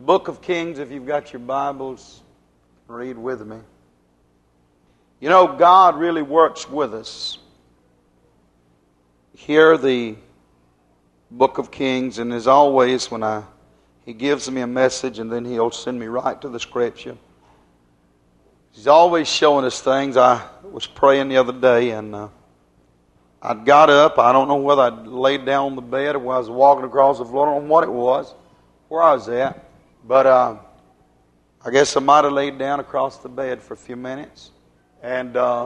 The book of Kings, if you've got your Bibles, read with me. You know, God really works with us. Hear the book of Kings, and as always, when He gives me a message and then He'll send me right to the Scripture. He's always showing us things. I was praying the other day, and I got up. I don't know whether I laid down on the bed or whether I was walking across the floor. I don't know what it was, where I was at. But I guess I might have laid down across the bed for a few minutes. And I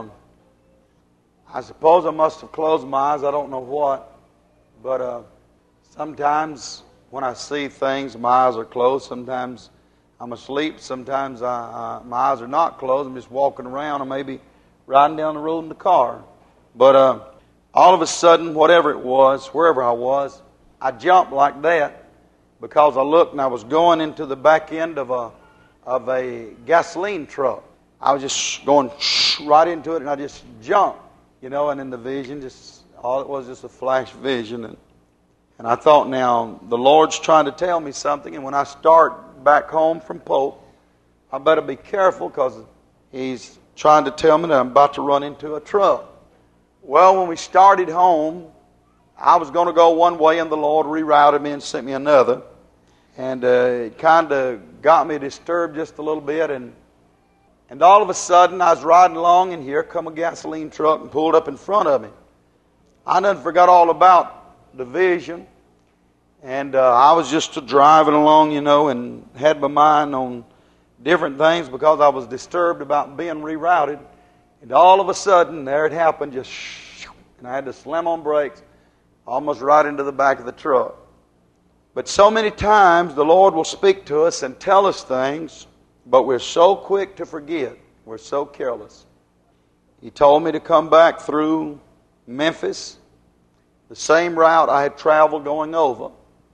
suppose I must have closed my eyes. I don't know what. But sometimes when I see things, my eyes are closed. Sometimes I'm asleep. Sometimes my eyes are not closed. I'm just walking around or maybe riding down the road in the car. But all of a sudden, whatever it was, wherever I was, I jumped like that because I looked and I was going into the back end of a gasoline truck. I was just going right into it and I just jumped, and in the vision, all it was just a flash vision. And I thought, now, the Lord's trying to tell me something, and when I start back home from Pope, I better be careful because He's trying to tell me that I'm about to run into a truck. Well, when we started home, I was going to go one way, and the Lord rerouted me and sent me another. And it kind of got me disturbed just a little bit. And all of a sudden, I was riding along, and here come a gasoline truck and pulled up in front of me. I done forgot all about the vision. And I was just driving along, and had my mind on different things because I was disturbed about being rerouted. And all of a sudden, there it happened, and I had to slam on brakes, almost right into the back of the truck. But so many times, the Lord will speak to us and tell us things, but we're so quick to forget. We're so careless. He told me to come back through Memphis, the same route I had traveled going over.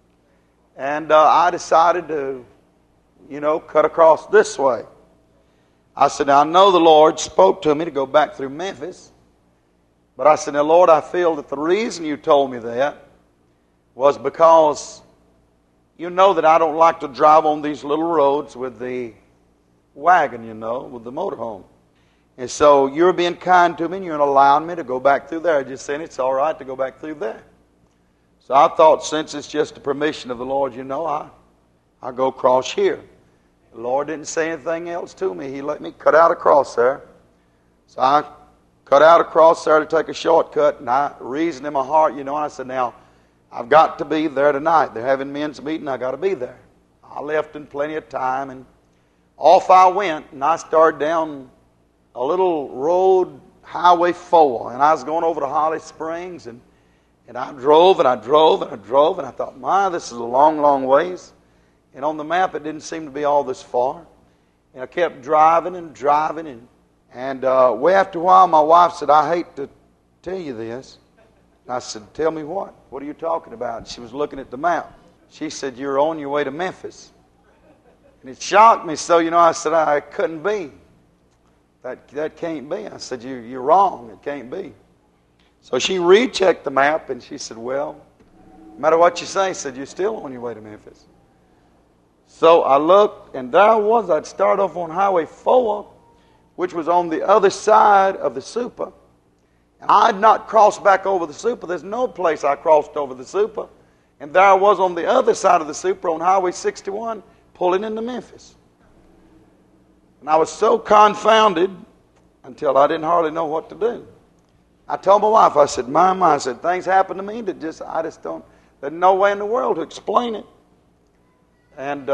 And I decided to, cut across this way. I said, now I know the Lord spoke to me to go back through Memphis. But I said, now Lord, I feel that the reason you told me that was because you know that I don't like to drive on these little roads with the wagon, with the motorhome. And so you're being kind to me and you're allowing me to go back through there. Just saying it's all right to go back through there. So I thought, since it's just the permission of the Lord, I go across here. The Lord didn't say anything else to me. He let me cut out across there. So I cut out across there to take a shortcut, and I reasoned in my heart, and I said, now, I've got to be there tonight. They're having men's meeting. I've got to be there. I left in plenty of time, and off I went, and I started down a little road, Highway 4, and I was going over to Holly Springs, and I drove, and I drove, and I drove, and I thought, my, this is a long, long ways. And on the map, it didn't seem to be all this far. And I kept driving and driving. And way after a while, my wife said, I hate to tell you this. And I said, tell me what? What are you talking about? And she was looking at the map. She said, you're on your way to Memphis. And it shocked me. So, I said, I couldn't be. That can't be. I said, you're wrong. It can't be. So she rechecked the map, and she said, well, no matter what you say, said, you're still on your way to Memphis. So I looked, and there I was. I'd start off on Highway 4, which was on the other side of the Super. And I had not crossed back over the Super. There's no place I crossed over the Super. And there I was on the other side of the Super on Highway 61, pulling into Memphis. And I was so confounded until I didn't hardly know what to do. I told my wife, I said, Mama, I said, things happen to me that I just don't, there's no way in the world to explain it. And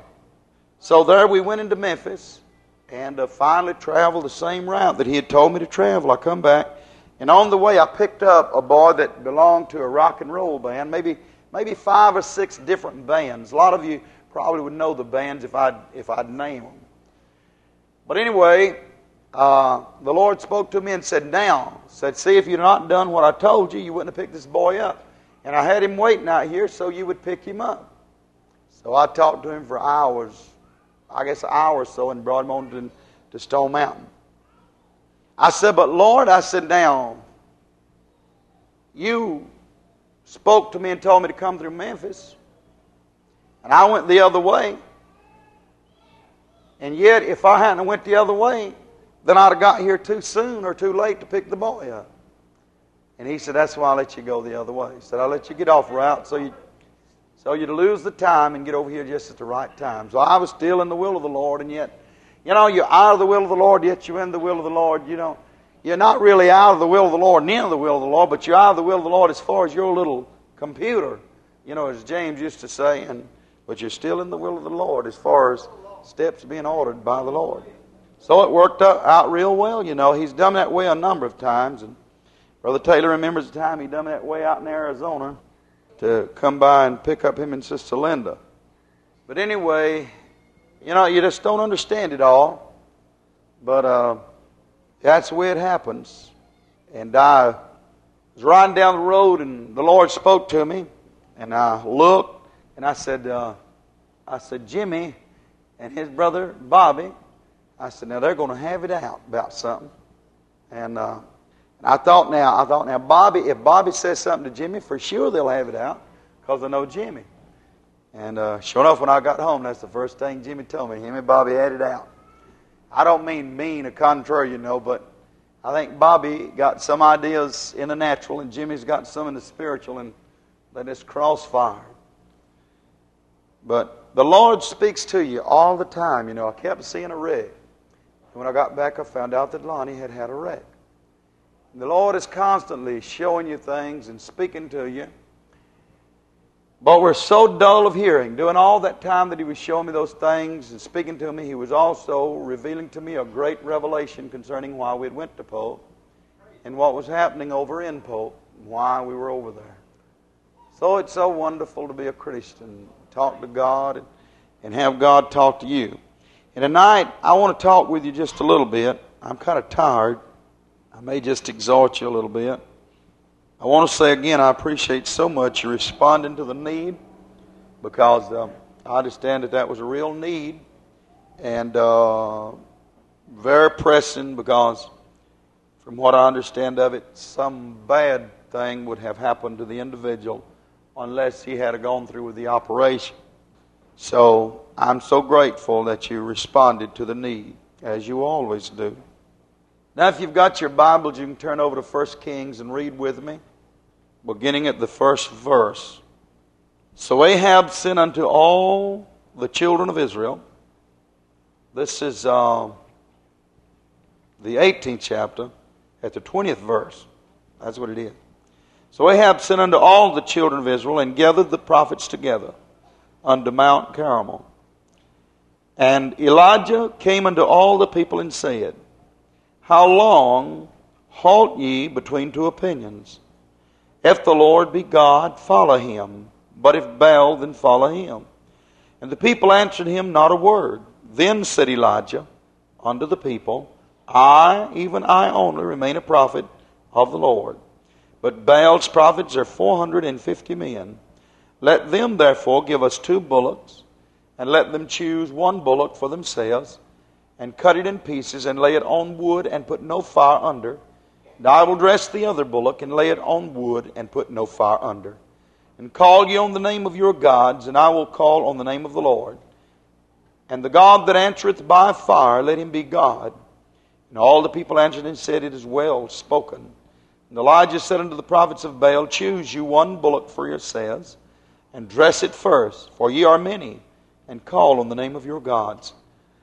so there we went into Memphis and finally traveled the same route that He had told me to travel. I come back, and on the way I picked up a boy that belonged to a rock and roll band, maybe 5 or 6 different bands. A lot of you probably would know the bands if I'd name them. But anyway, the Lord spoke to me and said, see, if you'd not done what I told you, you wouldn't have picked this boy up. And I had him waiting out here so you would pick him up. So I talked to him for hours, I guess an hour or so, and brought him on to Stone Mountain. I said, but Lord, I said, now, you spoke to me and told me to come through Memphis. And I went the other way. And yet, if I hadn't went the other way, then I'd have got here too soon or too late to pick the boy up. And he said, that's why I let you go the other way. He said, I let you get off route so you'd lose the time and get over here just at the right time. So I was still in the will of the Lord, and yet, you're out of the will of the Lord, yet you're in the will of the Lord. You're not really out of the will of the Lord and in the will of the Lord, but you're out of the will of the Lord as far as your little computer, as James used to say, but you're still in the will of the Lord as far as steps being ordered by the Lord. So it worked out real well, He's done that way a number of times, and Brother Taylor remembers the time he done that way out in Arizona to come by and pick up him and Sister Linda. But anyway, you just don't understand it all. But that's the way it happens. And I was riding down the road, and the Lord spoke to me, and I looked, and I said, Jimmy and his brother Bobby, I said, now they're going to have it out about something. And I thought now, Bobby, if Bobby says something to Jimmy, for sure they'll have it out, because I know Jimmy. And sure enough, when I got home, that's the first thing Jimmy told me. Him and Bobby had it out. I don't mean or contrary, but I think Bobby got some ideas in the natural, and Jimmy's got some in the spiritual, and they just crossfire. But the Lord speaks to you all the time. I kept seeing a wreck. And when I got back, I found out that Lonnie had had a wreck. The Lord is constantly showing you things and speaking to you. But we're so dull of hearing. During all that time that He was showing me those things and speaking to me, He was also revealing to me a great revelation concerning why we went to Polk and what was happening over in Polk and why we were over there. So it's so wonderful to be a Christian, talk to God and have God talk to you. And tonight, I want to talk with you just a little bit. I'm kind of tired. I may just exhort you a little bit. I want to say again, I appreciate so much you responding to the need, because I understand that was a real need, and very pressing, because from what I understand of it, some bad thing would have happened to the individual unless he had gone through with the operation. So I'm so grateful that you responded to the need, as you always do. Now, if you've got your Bibles, you can turn over to 1 Kings and read with me, beginning at the first verse. So Ahab sent unto all the children of Israel. This is the 18th chapter, at the 20th verse. That's what it is. So Ahab sent unto all the children of Israel, and gathered the prophets together unto Mount Carmel. And Elijah came unto all the people and said, How long halt ye between two opinions? If the Lord be God, follow Him. But if Baal, then follow him. And the people answered him not a word. Then said Elijah unto the people, I, even I only, remain a prophet of the Lord. But Baal's prophets are 450 men. Let them therefore give us 2 bullocks, and let them choose 1 bullock for themselves, and cut it in pieces, and lay it on wood, and put no fire under. And I will dress the other bullock, and lay it on wood, and put no fire under. And call ye on the name of your gods, and I will call on the name of the Lord. And the God that answereth by fire, let him be God. And all the people answered and said, It is well spoken. And Elijah said unto the prophets of Baal, Choose you 1 bullock for yourselves, and dress it first, for ye are many, and call on the name of your gods.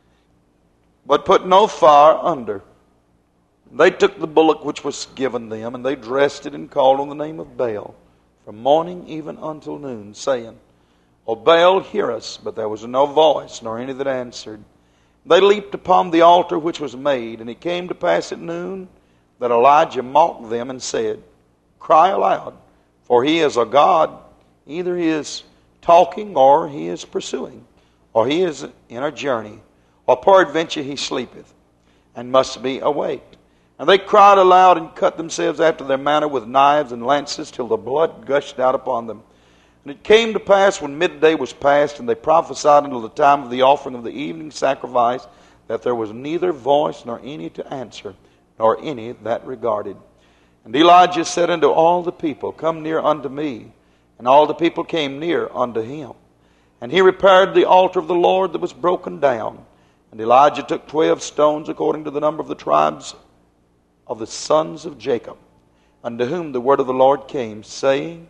But put no fire under. They took the bullock which was given them, and they dressed it, and called on the name of Baal, from morning even until noon, saying, O Baal, hear us. But there was no voice, nor any that answered. They leaped upon the altar which was made, and it came to pass at noon that Elijah mocked them and said, Cry aloud, for he is a God. Either he is talking, or he is pursuing, or he is in a journey, or peradventure he sleepeth, and must be awaked. And they cried aloud, and cut themselves after their manner with knives and lances, till the blood gushed out upon them. And it came to pass, when midday was past, and they prophesied until the time of the offering of the evening sacrifice, that there was neither voice nor any to answer, nor any that regarded. And Elijah said unto all the people, Come near unto me. And all the people came near unto him. And he repaired the altar of the Lord that was broken down, And Elijah took 12 stones according to the number of the tribes of the sons of Jacob, unto whom the word of the Lord came, saying,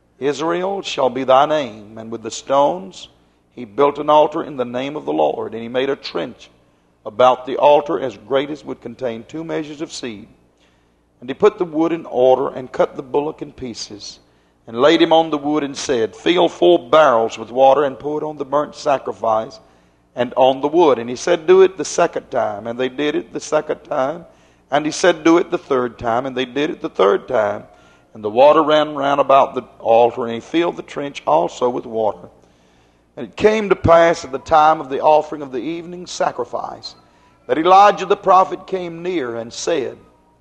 Israel shall be thy name. And with the stones he built an altar in the name of the Lord, and he made a trench about the altar as great as would contain 2 measures of seed. And he put the wood in order, and cut the bullock in pieces, and laid him on the wood, and said, Fill 4 barrels with water, and pour it on the burnt sacrifice, and on the wood. And he said, Do it the second time. And they did it the second time. And he said, Do it the third time. And they did it the third time. And the water ran round about the altar, and he filled the trench also with water. And it came to pass at the time of the offering of the evening sacrifice, that Elijah the prophet came near and said,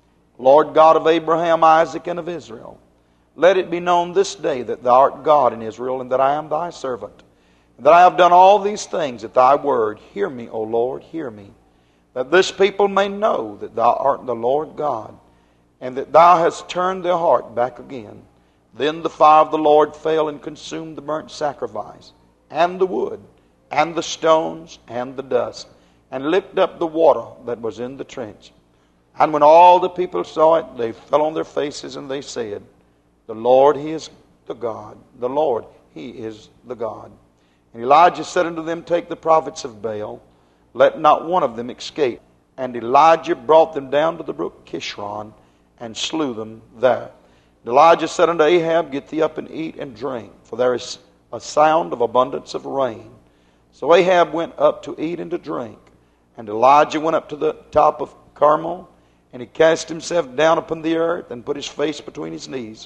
Lord God of Abraham, Isaac, and of Israel, let it be known this day that thou art God in Israel, and that I am thy servant, and that I have done all these things at thy word. Hear me, O Lord, hear me, that this people may know that thou art the Lord God, and that thou hast turned their heart back again. Then the fire of the Lord fell and consumed the burnt sacrifice, and the wood, and the stones, and the dust, and licked up the water that was in the trench. And when all the people saw it, they fell on their faces, and they said, The Lord, He is the God. The Lord, He is the God. And Elijah said unto them, Take the prophets of Baal, let not one of them escape. And Elijah brought them down to the brook Kishron, and slew them there. And Elijah said unto Ahab, Get thee up and eat and drink, for there is a sound of abundance of rain. So Ahab went up to eat and to drink. And Elijah went up to the top of Carmel, and he cast himself down upon the earth, and put his face between his knees,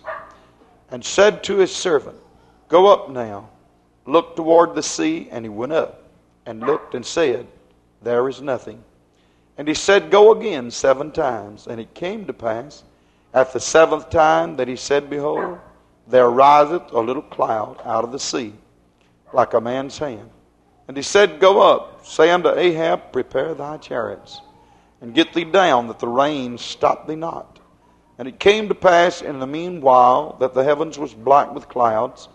and said to his servant, Go up now, look toward the sea. And he went up, and looked, and said, There is nothing. And he said, Go again 7 times. And it came to pass, at the 7th time, that he said, Behold, there riseth a little cloud out of the sea, like a man's hand. And he said, Go up, say unto Ahab, Prepare thy chariots, and get thee down, that the rain stop thee not. And it came to pass in the meanwhile that the heavens was black with clouds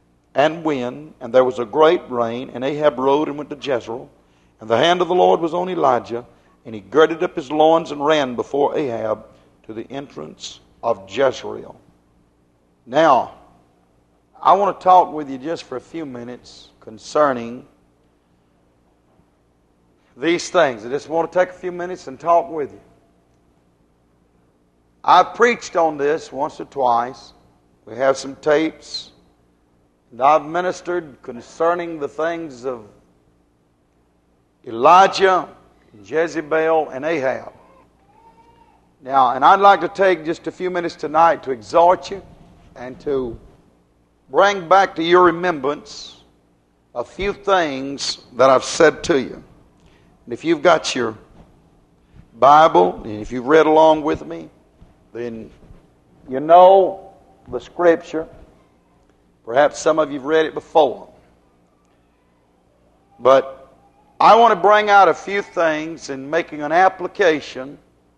and wind, and there was a great rain. And Ahab rode and went to Jezreel. And the hand of the Lord was on Elijah, and he girded up his loins and ran before Ahab to the entrance of Jezreel. Now, I want to talk with you just for a few minutes concerning these things. I just want to take a few minutes and talk with you. I've preached on this once or twice. We have some tapes. And I've ministered concerning the things of Elijah, Jezebel, and Ahab. Now, and I'd like to take just a few minutes tonight to exhort you and to bring back to your remembrance a few things that I've said to you. And if you've got your Bible, and if you've read along with me, then you know the Scripture. Perhaps some of you have read it before. But I want to bring out a few things in making an application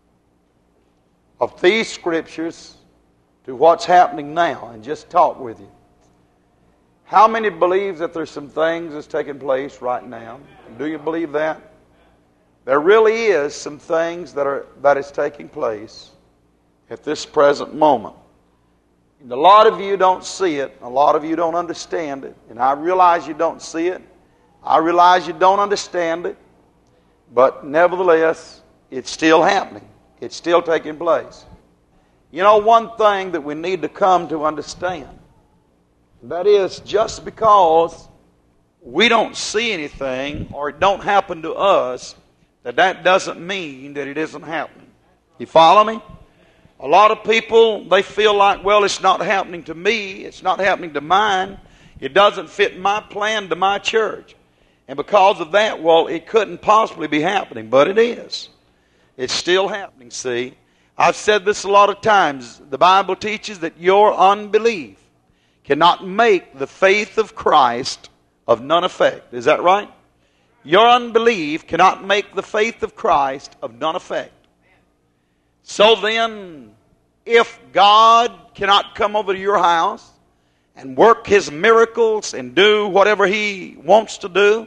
of these Scriptures to what's happening now, and just talk with you. How many believe that there's some things that's taking place right now? Do you believe that? There really is some things that is taking place at this present moment. And a lot of you don't see it. A lot of you don't understand it. And I realize you don't see it. I realize you don't understand it. But nevertheless, it's still happening. It's still taking place. You know, one thing that we need to come to understand, that is, just because we don't see anything or it don't happen to us, that doesn't mean that it isn't happening. You follow me? A lot of people, they feel like, well, it's not happening to me. It's not happening to mine. It doesn't fit my plan to my church. And because of that, well, it couldn't possibly be happening. But it is. It's still happening, see. I've said this a lot of times. The Bible teaches that your unbelief cannot make the faith of Christ of none effect. Is that right? Your unbelief cannot make the faith of Christ of none effect. So then, if God cannot come over to your house and work His miracles and do whatever He wants to do,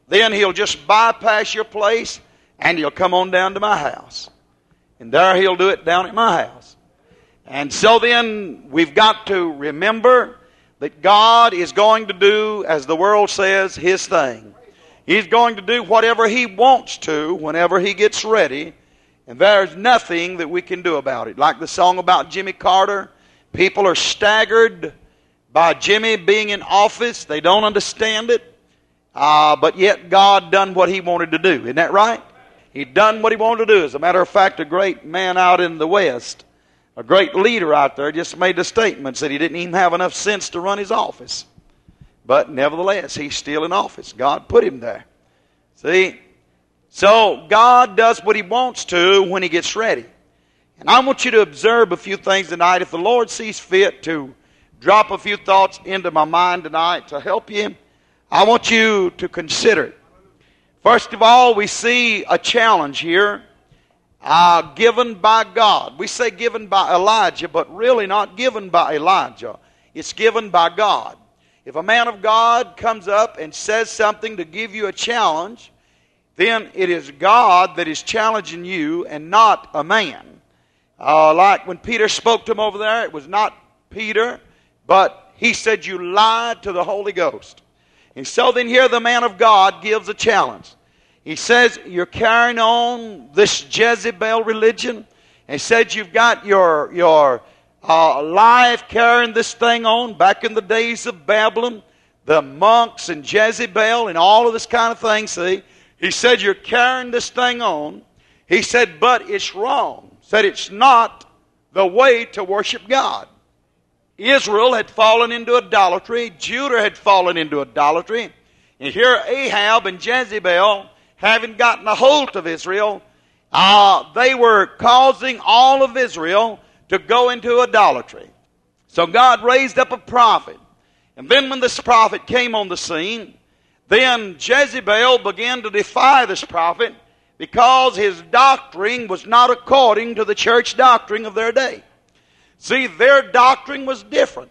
then he'll just bypass your place and he'll come on down to my house. And there he'll do it down at my house. And so then we've got to remember that God is going to do, as the world says, His thing. He's going to do whatever He wants to whenever He gets ready. And there's nothing that we can do about it. Like the song about Jimmy Carter, people are staggered by Jimmy being in office. They don't understand it. But yet God done what He wanted to do. Isn't that right? He done what He wanted to do. As a matter of fact, a great man out in the West, a great leader out there, just made the statement, said he didn't even have enough sense to run his office. But nevertheless, he's still in office. God put him there. See? So God does what He wants to when He gets ready. And I want you to observe a few things tonight. If the Lord sees fit to drop a few thoughts into my mind tonight to help you, I want you to consider it. First of all, we see a challenge here given by God. We say given by Elijah, but really not given by Elijah. It's given by God. If a man of God comes up and says something to give you a challenge, then it is God that is challenging you and not a man. Like when Peter spoke to him over there, it was not Peter, but he said, you lied to the Holy Ghost. And so then here the man of God gives a challenge. He says, you're carrying on this Jezebel religion. And he said, you've got your life carrying this thing on. Back in the days of Babylon, the monks and Jezebel and all of this kind of thing, see. He said, you're carrying this thing on. He said, but it's wrong. He said, it's not the way to worship God. Israel had fallen into idolatry. Judah had fallen into idolatry. And here Ahab and Jezebel, having gotten a hold of Israel, they were causing all of Israel to go into idolatry. So God raised up a prophet. And then when this prophet came on the scene, then Jezebel began to defy this prophet because his doctrine was not according to the church doctrine of their day. See, their doctrine was different.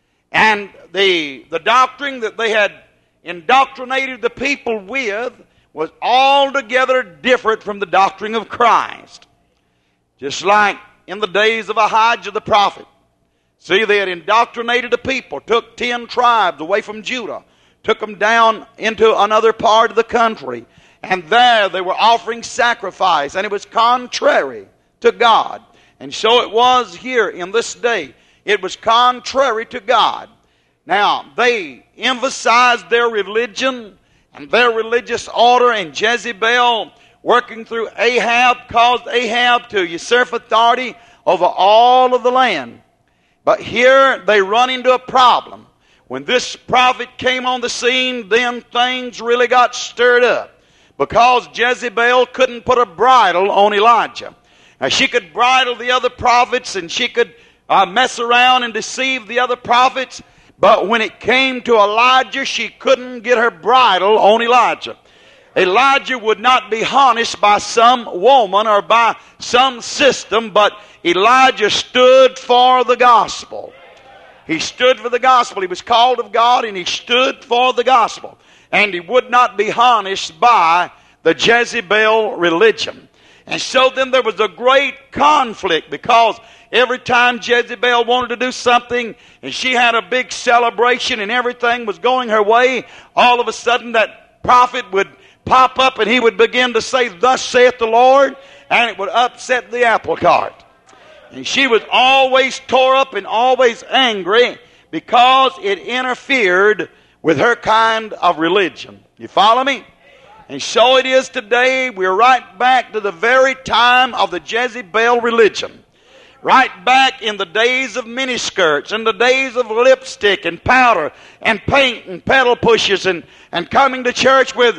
And the doctrine that they had indoctrinated the people with was altogether different from the doctrine of Christ. Just like in the days of Ahijah the prophet. See, they had indoctrinated the people, took 10 tribes away from Judah, took them down into another part of the country, and there they were offering sacrifice, and it was contrary to God. And so it was here in this day. It was contrary to God. Now, they emphasized their religion and their religious order, and Jezebel, working through Ahab, caused Ahab to usurp authority over all of the land. But here they run into a problem. When this prophet came on the scene, then things really got stirred up. Because Jezebel couldn't put a bridle on Elijah. Now, she could bridle the other prophets, and she could mess around and deceive the other prophets. But when it came to Elijah, she couldn't get her bridle on Elijah. Elijah would not be harnessed by some woman or by some system, but Elijah stood for the gospel. He stood for the gospel. He was called of God, and he stood for the gospel. And he would not be harnessed by the Jezebel religion. And so then there was a great conflict, because every time Jezebel wanted to do something and she had a big celebration and everything was going her way, all of a sudden that prophet would pop up and he would begin to say, "Thus saith the Lord," and it would upset the apple cart. And she was always tore up and always angry because it interfered with her kind of religion. You follow me? And so it is today. We're right back to the very time of the Jezebel religion. Right back in the days of miniskirts, and the days of lipstick and powder and paint and pedal pushes and coming to church with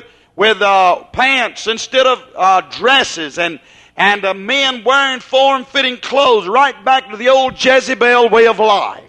pants instead of dresses, and men wearing form-fitting clothes. Right back to the old Jezebel way of life.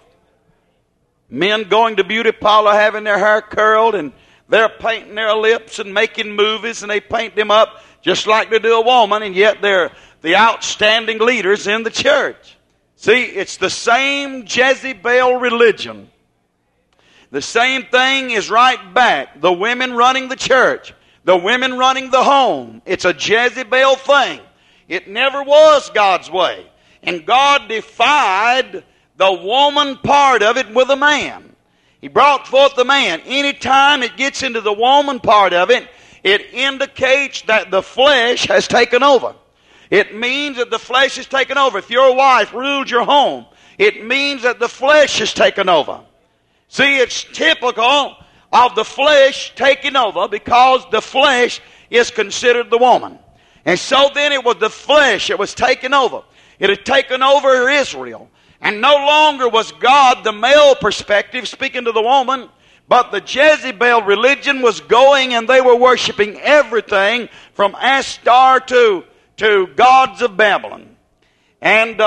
Men going to beauty parlor having their hair curled, and they're painting their lips and making movies, and they paint them up just like they do a woman, and yet they're the outstanding leaders in the church. See, it's the same Jezebel religion. The same thing is right back. The women running the church, the women running the home. It's a Jezebel thing. It never was God's way. And God defied the woman part of it with a man. He brought forth the man. Anytime it gets into the woman part of it, it indicates that the flesh has taken over. It means that the flesh has taken over. If your wife rules your home, it means that the flesh has taken over. See, it's typical of the flesh taking over because the flesh is considered the woman. And so then it was the flesh that was taken over. It had taken over Israel. And no longer was God the male perspective speaking to the woman, but the Jezebel religion was going and they were worshiping everything from Ashtar to gods of Babylon. And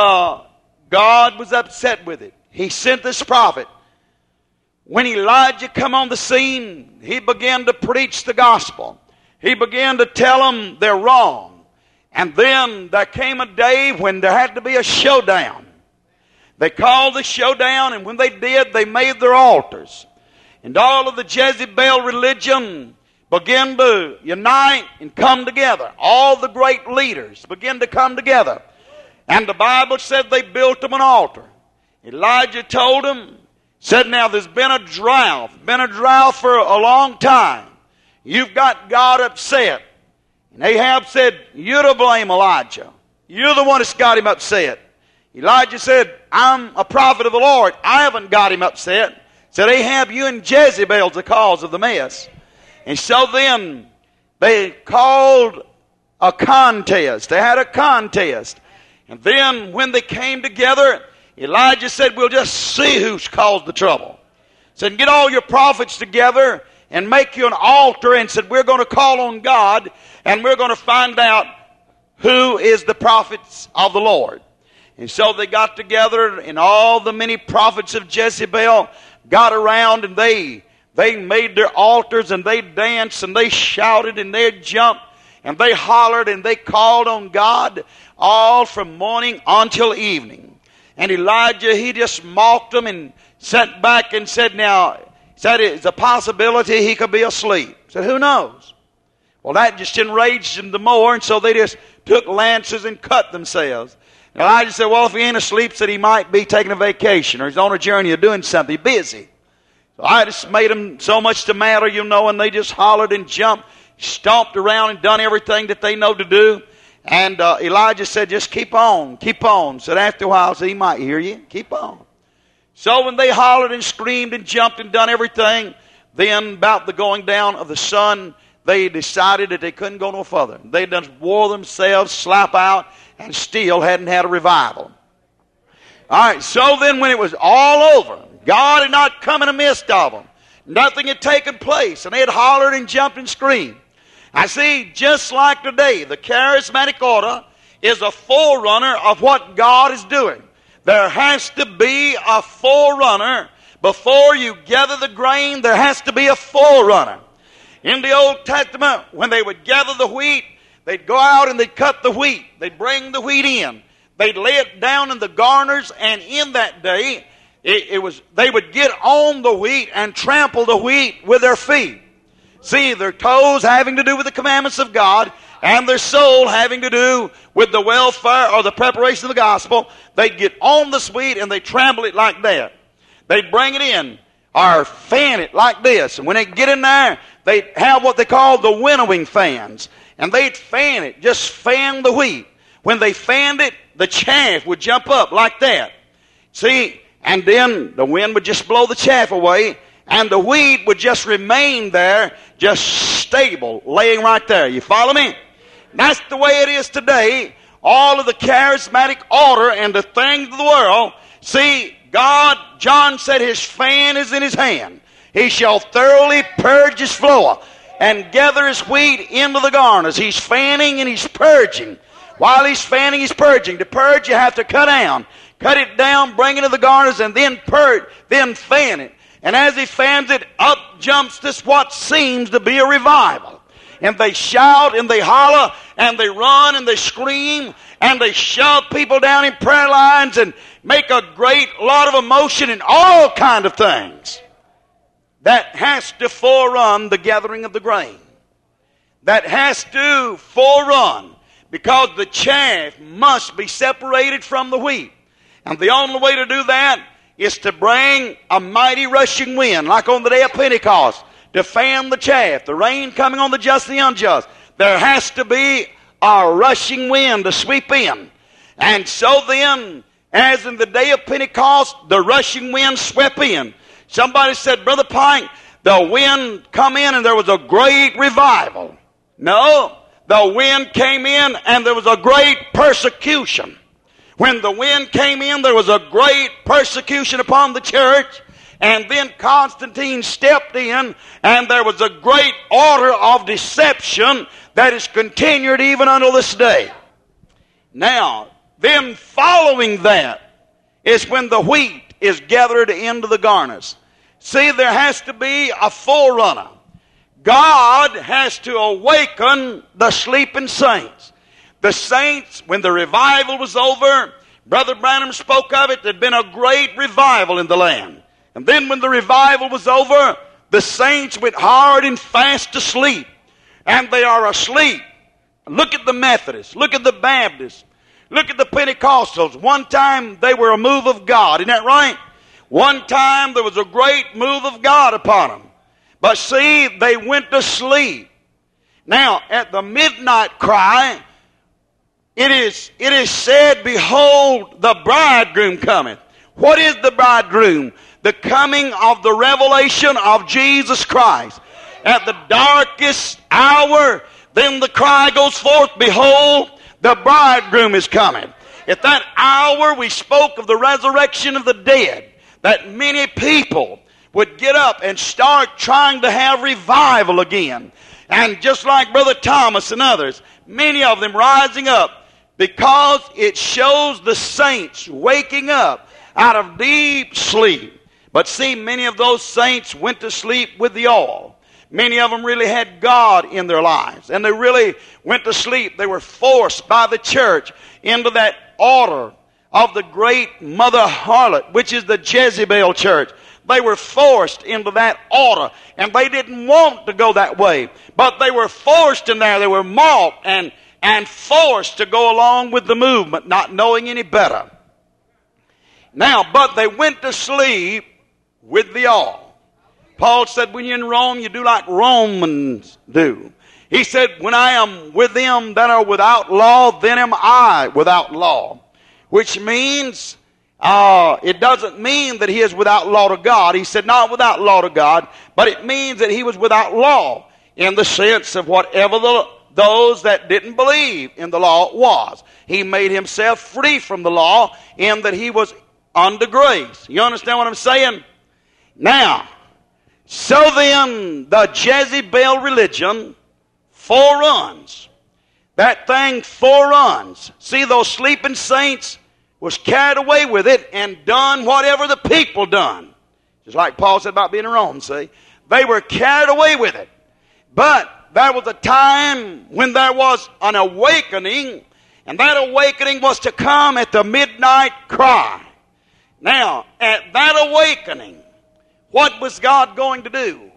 God was upset with it. He sent this prophet. When Elijah come on the scene, he began to preach the gospel. He began to tell them they're wrong. And then there came a day when there had to be a showdown. They called the showdown, and when they did, they made their altars. And all of the Jezebel religion began to unite and come together. All the great leaders began to come together. And the Bible said they built them an altar. Elijah told them, said, now there's been a drought for a long time. You've got God upset. And Ahab said, you're to blame, Elijah. You're the one that's got him upset. Elijah said, I'm a prophet of the Lord. I haven't got him upset. Said, Ahab, you and Jezebel's the cause of the mess. And so then they called a contest. They had a contest. And then when they came together, Elijah said, we'll just see who's caused the trouble. Said, get all your prophets together and make you an altar. And said, we're going to call on God and we're going to find out who is the prophets of the Lord. And so they got together, and all the many prophets of Jezebel got around, and they made their altars, and they danced, and they shouted, and they jumped, and they hollered, and they called on God all from morning until evening. And Elijah, he just mocked them and sat back and said, now, said it's a possibility he could be asleep. Said, who knows? Well, that just enraged them the more, and so they just took lances and cut themselves. And Elijah said, well, if he ain't asleep, said he might be taking a vacation or he's on a journey or doing something, busy. So I just made them so much the matter, and they just hollered and jumped, stomped around and done everything that they know to do. And Elijah said, just keep on, keep on. Said after a while, said, he might hear you. Keep on. So when they hollered and screamed and jumped and done everything, then about the going down of the sun, they decided that they couldn't go no further. They done wore themselves slap out and still hadn't had a revival. All right, so then when it was all over, God had not come in the midst of them. Nothing had taken place, and they had hollered and jumped and screamed. I see, just like today, the charismatic order is a forerunner of what God is doing. There has to be a forerunner. Before you gather the grain, there has to be a forerunner. In the Old Testament, when they would gather the wheat, they'd go out and they'd cut the wheat. They'd bring the wheat in. They'd lay it down in the garners, and in that day, they would get on the wheat and trample the wheat with their feet. See, their toes having to do with the commandments of God, and their soul having to do with the welfare or the preparation of the gospel. They'd get on this wheat and they'd trample it like that. They'd bring it in or fan it like this. And when they get in there, they'd have what they call the winnowing fans. And they'd fan it, just fan the wheat. When they fanned it, the chaff would jump up like that. See, and then the wind would just blow the chaff away, and the wheat would just remain there, just stable, laying right there. You follow me? That's the way it is today. All of the charismatic order and the things of the world. See, God, John said his fan is in his hand. He shall thoroughly purge his floor and gather his wheat into the garners. He's fanning and he's purging. While he's fanning, he's purging. To purge, you have to cut down. Cut it down, bring it to the garners, and then purge, then fan it. And as he fans it, up jumps this what seems to be a revival. And they shout and they holler and they run and they scream and they shove people down in prayer lines and make a great lot of emotion and all kind of things. That has to forerun the gathering of the grain. that has to forerun, because the chaff must be separated from the wheat. And the only way to do that is to bring a mighty rushing wind, like on the day of Pentecost, to fan the chaff, the rain coming on the just and the unjust. There has to be a rushing wind to sweep in. And so then, as in the day of Pentecost, the rushing wind swept in. Somebody said, Brother Pike, the wind come in and there was a great revival. No, the wind came in and there was a great persecution. When the wind came in, there was a great persecution upon the church. And then Constantine stepped in, and there was a great order of deception that is continued even unto this day. Now, then following that is when the wheat is gathered into the garners. See, there has to be a forerunner. God has to awaken the sleeping saints. The saints, when the revival was over, Brother Branham spoke of it, there had been a great revival in the land. And then when the revival was over, the saints went hard and fast to sleep. And they are asleep. Look at the Methodists. Look at the Baptists. Look at the Pentecostals. One time they were a move of God. Isn't that right? One time there was a great move of God upon them. But see, they went to sleep. Now, at the midnight cry, it is said, Behold, the bridegroom cometh. What is the bridegroom? The coming of the revelation of Jesus Christ. At the darkest hour, then the cry goes forth, Behold, the bridegroom is coming. At that hour, we spoke of the resurrection of the dead, that many people would get up and start trying to have revival again. And just like Brother Thomas and others, many of them rising up, because it shows the saints waking up out of deep sleep. But see, many of those saints went to sleep with the oil. Many of them really had God in their lives. And they really went to sleep. They were forced by the church into that order of the great mother harlot, which is the Jezebel church. They were forced into that order. And they didn't want to go that way. But they were forced in there. They were mocked and forced to go along with the movement, not knowing any better. Now, but they went to sleep with the all. Paul said, when you're in Rome, you do like Romans do. He said, when I am with them that are without law, then am I without law. Which means, it doesn't mean that he is without law to God. He said, not without law to God, but it means that he was without law in the sense of whatever those that didn't believe in the law was. He made himself free from the law in that he was under grace. You understand what I'm saying? Now, so then the Jezebel religion foreruns. That thing foreruns. See, those sleeping saints was carried away with it and done whatever the people done. Just like Paul said about being in Rome, see. They were carried away with it. But there was a time when there was an awakening, and that awakening was to come at the midnight cry. Now, at that awakening, what was God going to do?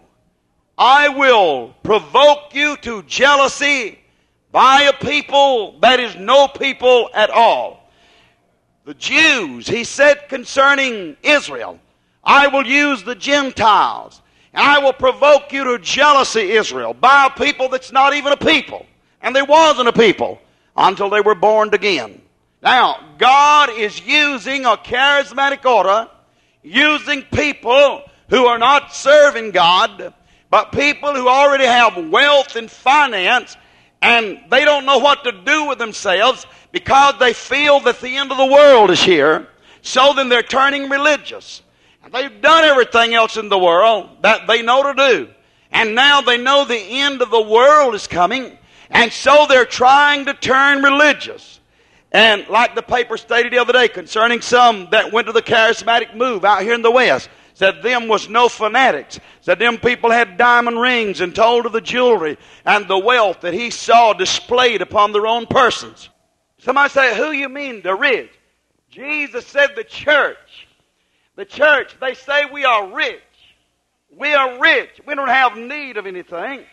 I will provoke you to jealousy by a people that is no people at all. The Jews, he said concerning Israel, I will use the Gentiles, and I will provoke you to jealousy, Israel, by a people that's not even a people. And they wasn't a people until they were born again. Now, God is using a charismatic order, using people who are not serving God, but people who already have wealth and finance, and they don't know what to do with themselves because they feel that the end of the world is here. So then they're turning religious. And they've done everything else in the world that they know to do. And now they know the end of the world is coming, and so they're trying to turn religious. And like the paper stated the other day concerning some that went to the charismatic move out here in the West, said them was no fanatics. Said them people had diamond rings and told of the jewelry and the wealth that he saw displayed upon their own persons. Somebody say, who you mean the rich? Jesus said the church. The church, they say we are rich. We are rich. We don't have need of anything.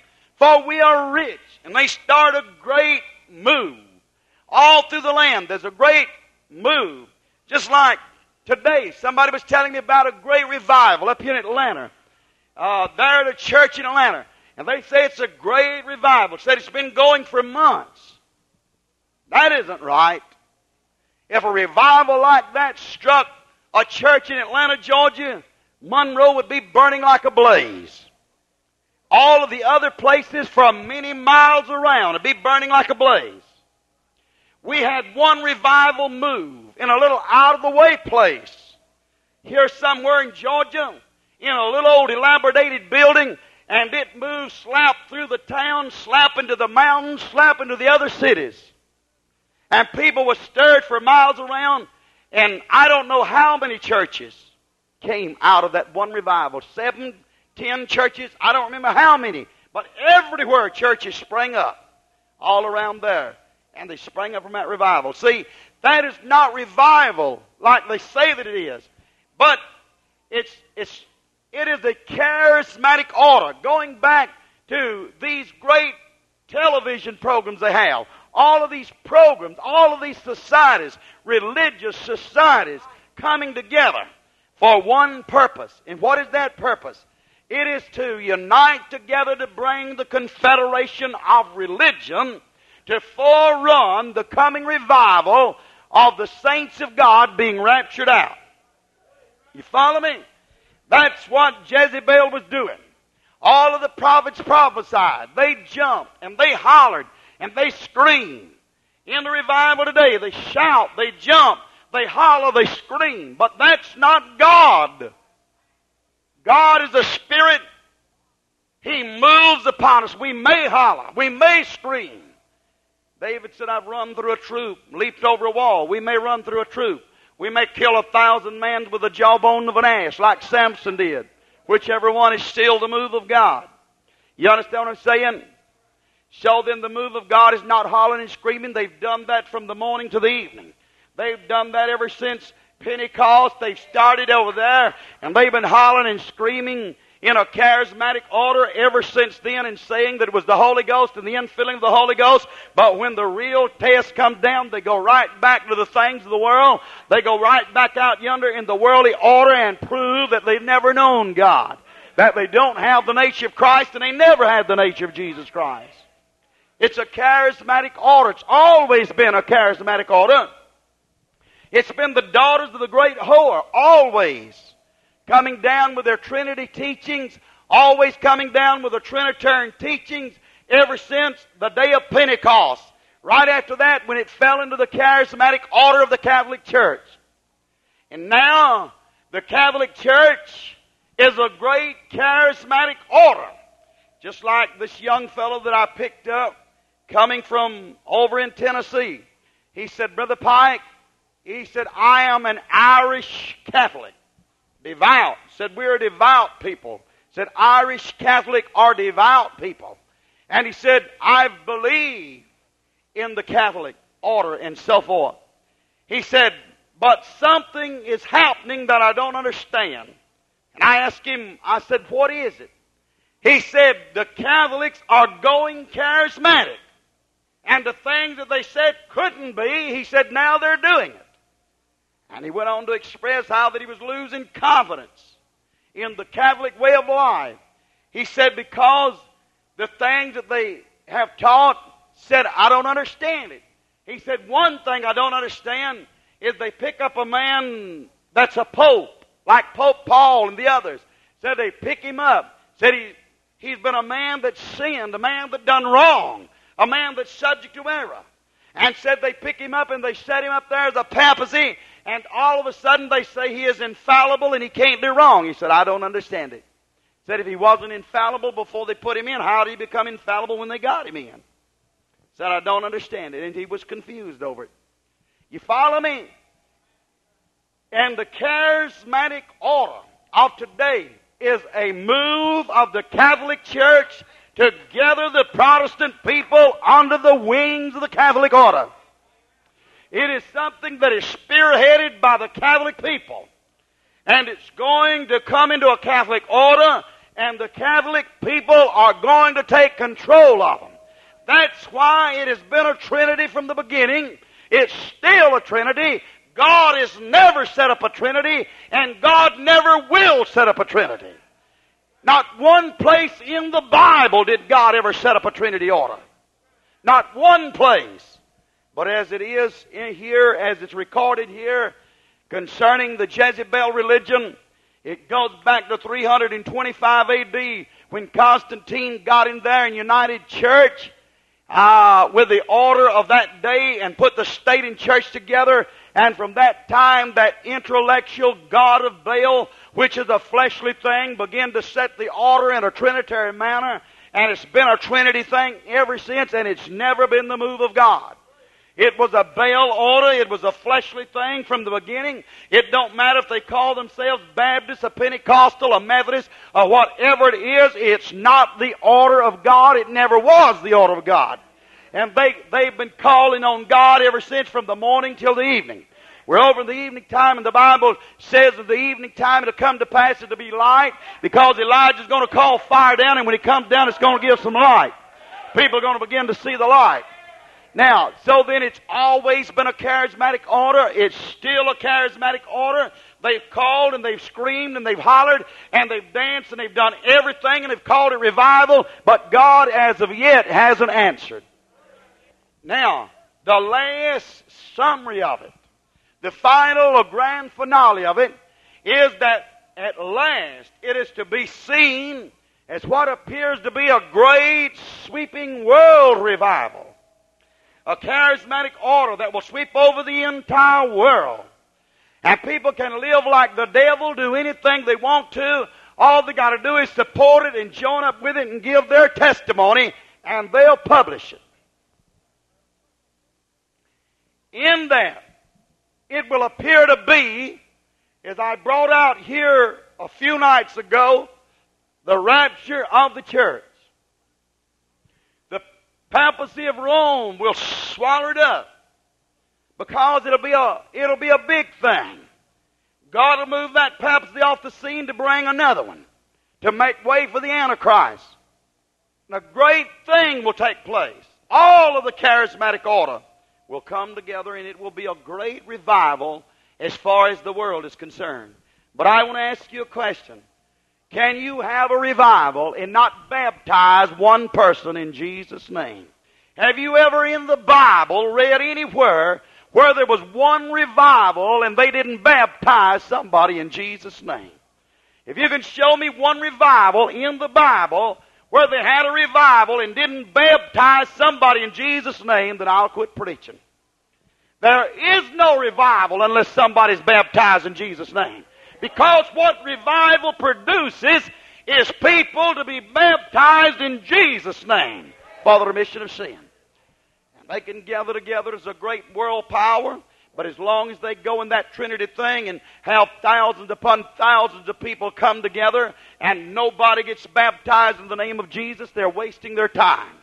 for we are rich. And they start a great move. All through the land, there's a great move. Just like today, somebody was telling me about a great revival up here in Atlanta. There at a church in Atlanta. And they say it's a great revival. Said it's been going for months. That isn't right. If a revival like that struck a church in Atlanta, Georgia, Monroe would be burning like a blaze. All of the other places from many miles around would be burning like a blaze. We had one revival move in a little out-of-the-way place. Here somewhere in Georgia, in a little old elaborated building, and it moved slap through the town, slap into the mountains, slap into the other cities. And people were stirred for miles around, and I don't know how many churches came out of that one revival. 7, 10 churches, I don't remember how many, but everywhere churches sprang up, all around there. And they sprang up from that revival. See, that is not revival like they say that it is. But it is a charismatic order. Going back to these great television programs they have. All of these programs, all of these societies, religious societies, coming together for one purpose. And what is that purpose? It is to unite together to bring the confederation of religion to forerun the coming revival of the saints of God being raptured out. You follow me? That's what Jezebel was doing. All of the prophets prophesied. They jumped and they hollered and they screamed. In the revival today, they shout, they jump, they holler, they scream. But that's not God. God is a spirit. He moves upon us. We may holler, we may scream. David said, I've run through a troop, leaped over a wall. We may run through a troop. We may kill 1,000 men with the jawbone of an ass, like Samson did. Whichever one is still the move of God. You understand what I'm saying? So then the move of God is not hollering and screaming. They've done that from the morning to the evening. They've done that ever since Pentecost. They've started over there, and they've been hollering and screaming in a charismatic order ever since then, and saying that it was the Holy Ghost and the infilling of the Holy Ghost. But when the real test comes down, they go right back to the things of the world. They go right back out yonder in the worldly order and prove that they've never known God, that they don't have the nature of Christ, and they never had the nature of Jesus Christ. It's a charismatic order. It's always been a charismatic order. It's been the daughters of the great whore, always coming down with their Trinity teachings, always coming down with the Trinitarian teachings ever since the day of Pentecost. Right after that, when it fell into the charismatic order of the Catholic Church. And now, the Catholic Church is a great charismatic order. Just like this young fellow that I picked up coming from over in Tennessee. He said, Brother Pike, he said, I am an Irish Catholic. Devout. Said, we're a devout people. Said, Irish Catholic are devout people. And he said, I believe in the Catholic order and so forth. He said, but something is happening that I don't understand. And I asked him, I said, what is it? He said, the Catholics are going charismatic. And the things that they said couldn't be, he said, now they're doing it. And he went on to express how that he was losing confidence in the Catholic way of life. He said, because the things that they have taught, said, I don't understand it. He said, one thing I don't understand is they pick up a man that's a pope, like Pope Paul and the others. Said they pick him up. Said he's been a man that sinned, a man that done wrong, a man that's subject to error. And said they pick him up and they set him up there as a papacy, and all of a sudden they say he is infallible and he can't do wrong. He said, I don't understand it. Said if he wasn't infallible before they put him in, how did he become infallible when they got him in? Said, I don't understand it. And he was confused over it. You follow me? And the charismatic order of today is a move of the Catholic Church to gather the Protestant people under the wings of the Catholic order. It is something that is spearheaded by the Catholic people. And it's going to come into a Catholic order, and the Catholic people are going to take control of them. That's why it has been a Trinity from the beginning. It's still a Trinity. God has never set up a Trinity, and God never will set up a Trinity. Not one place in the Bible did God ever set up a Trinity order. Not one place. But as it is in here, as it's recorded here, concerning the Jezebel religion, it goes back to 325 A.D. when Constantine got in there and united church with the order of that day and put the state and church together. And from that time, that intellectual god of Baal, which is a fleshly thing, began to set the order in a trinitary manner. And it's been a Trinity thing ever since, and it's never been the move of God. It was a Baal order. It was a fleshly thing from the beginning. It don't matter if they call themselves Baptist, a Pentecostal, a Methodist, or whatever it is. It's not the order of God. It never was the order of God. And they've been calling on God ever since, from the morning till the evening. We're over in the evening time, and the Bible says that the evening time it'll come to pass it'll be light, because Elijah's going to call fire down, and when he comes down it's going to give some light. People are going to begin to see the light. Now, so then it's always been a charismatic order. It's still a charismatic order. They've called and they've screamed and they've hollered and they've danced and they've done everything and they've called it revival, but God as of yet hasn't answered. Now, the last summary of it, the final or grand finale of it, is that at last it is to be seen as what appears to be a great sweeping world revival. A charismatic order that will sweep over the entire world. And people can live like the devil, do anything they want to. All they got to do is support it and join up with it and give their testimony, and they'll publish it. In that, it will appear to be, as I brought out here a few nights ago, the rapture of the church. The papacy of Rome will swallow it up, because it'll be a big thing. God will move that papacy off the scene to bring another one, to make way for the Antichrist. And a great thing will take place. All of the charismatic order will come together, and it will be a great revival as far as the world is concerned. But I want to ask you a question. Can you have a revival and not baptize one person in Jesus' name? Have you ever in the Bible read anywhere where there was one revival and they didn't baptize somebody in Jesus' name? If you can show me one revival in the Bible where they had a revival and didn't baptize somebody in Jesus' name, then I'll quit preaching. There is no revival unless somebody's baptized in Jesus' name. Because what revival produces is people to be baptized in Jesus' name for the remission of sin. And they can gather together as a great world power, but as long as they go in that Trinity thing and have thousands upon thousands of people come together and nobody gets baptized in the name of Jesus, they're wasting their time.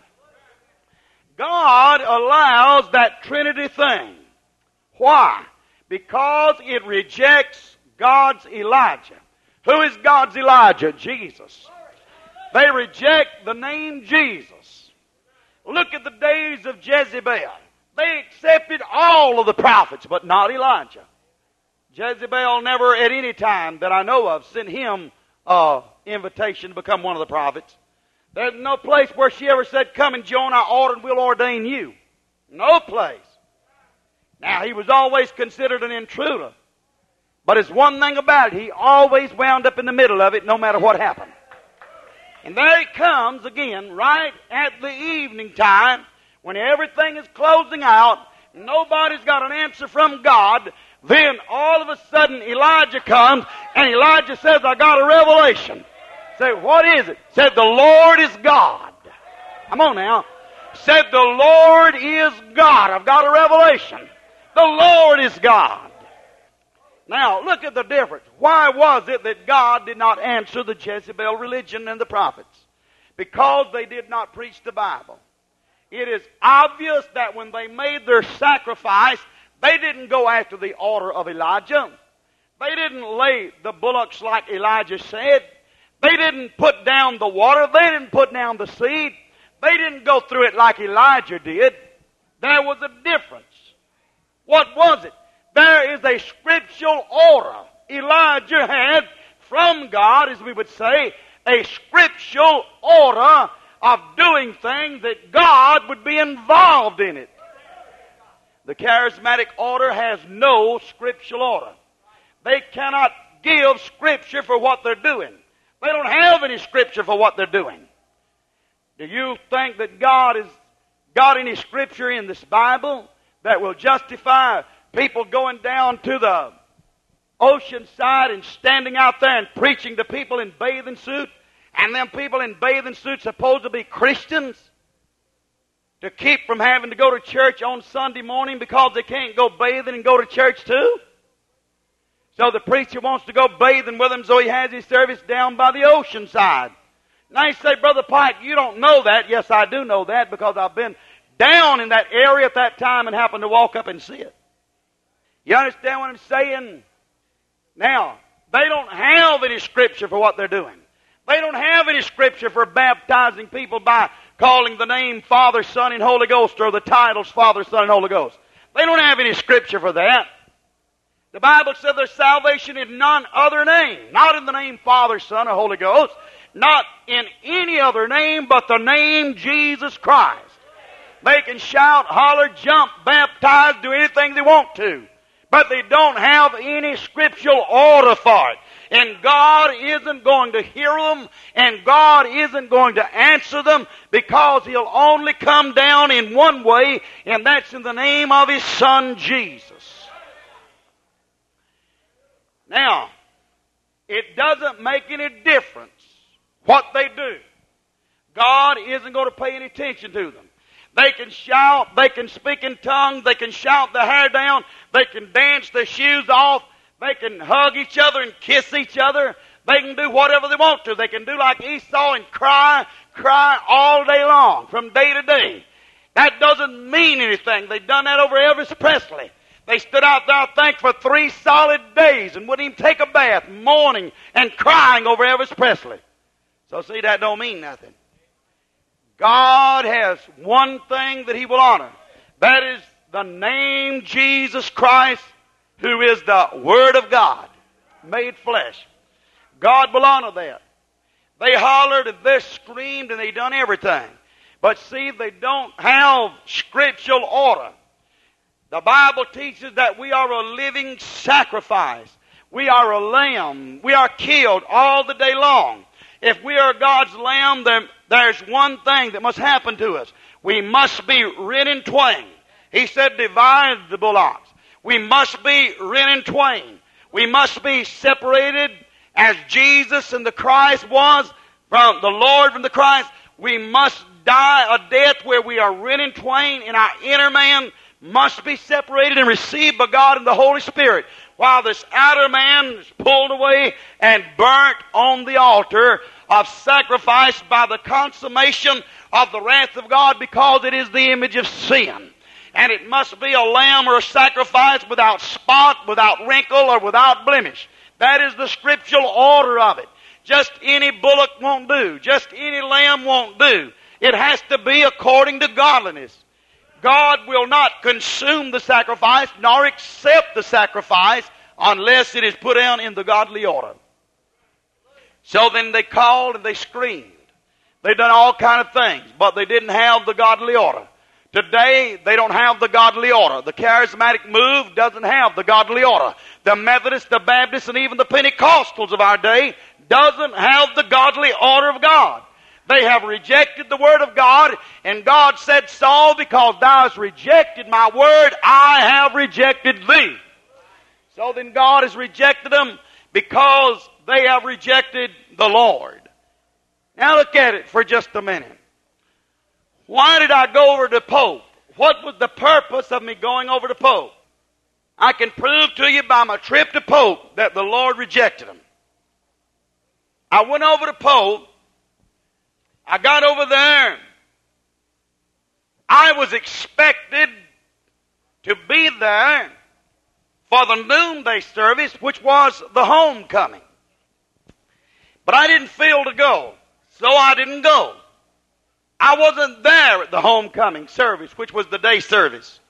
God allows that Trinity thing. Why? Because it rejects God's Elijah. Who is God's Elijah? Jesus. They reject the name Jesus. Look at the days of Jezebel. They accepted all of the prophets, but not Elijah. Jezebel never at any time that I know of sent him an invitation to become one of the prophets. There's no place where she ever said, come and join our order and we'll ordain you. No place. Now, he was always considered an intruder. But it's one thing about it, he always wound up in the middle of it no matter what happened. And there he comes again right at the evening time when everything is closing out, nobody's got an answer from God. Then all of a sudden Elijah comes and Elijah says, I got a revelation. Say, what is it? Said, the Lord is God. Come on now. Said, the Lord is God. I've got a revelation. The Lord is God. Now, look at the difference. Why was it that God did not answer the Jezebel religion and the prophets? Because they did not preach the Bible. It is obvious that when they made their sacrifice, they didn't go after the order of Elijah. They didn't lay the bullocks like Elijah said. They didn't put down the water. They didn't put down the seed. They didn't go through it like Elijah did. There was a difference. What was it? There is a scriptural order Elijah had from God, as we would say, a scriptural order of doing things that God would be involved in it. The charismatic order has no scriptural order. They cannot give scripture for what they're doing. They don't have any scripture for what they're doing. Do you think that God has got any scripture in this Bible that will justify people going down to the ocean side and standing out there and preaching to people in bathing suits, and them people in bathing suits supposed to be Christians, to keep from having to go to church on Sunday morning because they can't go bathing and go to church too? So the preacher wants to go bathing with them, so he has his service down by the ocean side. Now you say, Brother Pike, you don't know that. Yes, I do know that because I've been down in that area at that time and happened to walk up and see it. You understand what I'm saying? Now, they don't have any scripture for what they're doing. They don't have any scripture for baptizing people by calling the name Father, Son, and Holy Ghost, or the titles Father, Son, and Holy Ghost. They don't have any scripture for that. The Bible said there's salvation in none other name. Not in the name Father, Son, or Holy Ghost. Not in any other name but the name Jesus Christ. They can shout, holler, jump, baptize, do anything they want to. But they don't have any scriptural order for it. And God isn't going to hear them, and God isn't going to answer them, because He'll only come down in one way, and that's in the name of His Son, Jesus. Now, it doesn't make any difference what they do. God isn't going to pay any attention to them. They can shout, they can speak in tongues, they can shout their hair down, they can dance their shoes off, they can hug each other and kiss each other, they can do whatever they want to. They can do like Esau and cry all day long, from day to day. That doesn't mean anything. They've done that over Elvis Presley. They stood out there, I think, for 3 solid days and wouldn't even take a bath, mourning and crying over Elvis Presley. So see, that don't mean nothing. God has one thing that He will honor. That is the name Jesus Christ, who is the Word of God, made flesh. God will honor that. They hollered and they screamed and they done everything. But see, they don't have scriptural order. The Bible teaches that we are a living sacrifice. We are a lamb. We are killed all the day long. If we are God's lamb, then there's one thing that must happen to us. We must be rent in twain. He said, divide the bullocks. We must be rent in twain. We must be separated as Jesus and the Christ was from the Lord from the Christ. We must die a death where we are rent in twain, and our inner man must be separated and received by God and the Holy Spirit, while this outer man is pulled away and burnt on the altar of sacrifice by the consummation of the wrath of God, because it is the image of sin. And it must be a lamb or a sacrifice without spot, without wrinkle, or without blemish. That is the scriptural order of it. Just any bullock won't do. Just any lamb won't do. It has to be according to godliness. God will not consume the sacrifice nor accept the sacrifice unless it is put down in the godly order. So then they called and they screamed. They done all kind of things, but they didn't have the godly order. Today, they don't have the godly order. The charismatic move doesn't have the godly order. The Methodists, the Baptists, and even the Pentecostals of our day doesn't have the godly order of God. They have rejected the Word of God, and God said, Saul, because thou hast rejected my Word, I have rejected thee. So then God has rejected them because they have rejected the Lord. Now look at it for just a minute. Why did I go over to Pope? What was the purpose of me going over to Pope? I can prove to you by my trip to Pope that the Lord rejected him. I went over to Pope. I got over there. I was expected to be there for the noonday service, which was the homecoming. But I didn't feel to go, so I didn't go. I wasn't there at the homecoming service, which was the day service.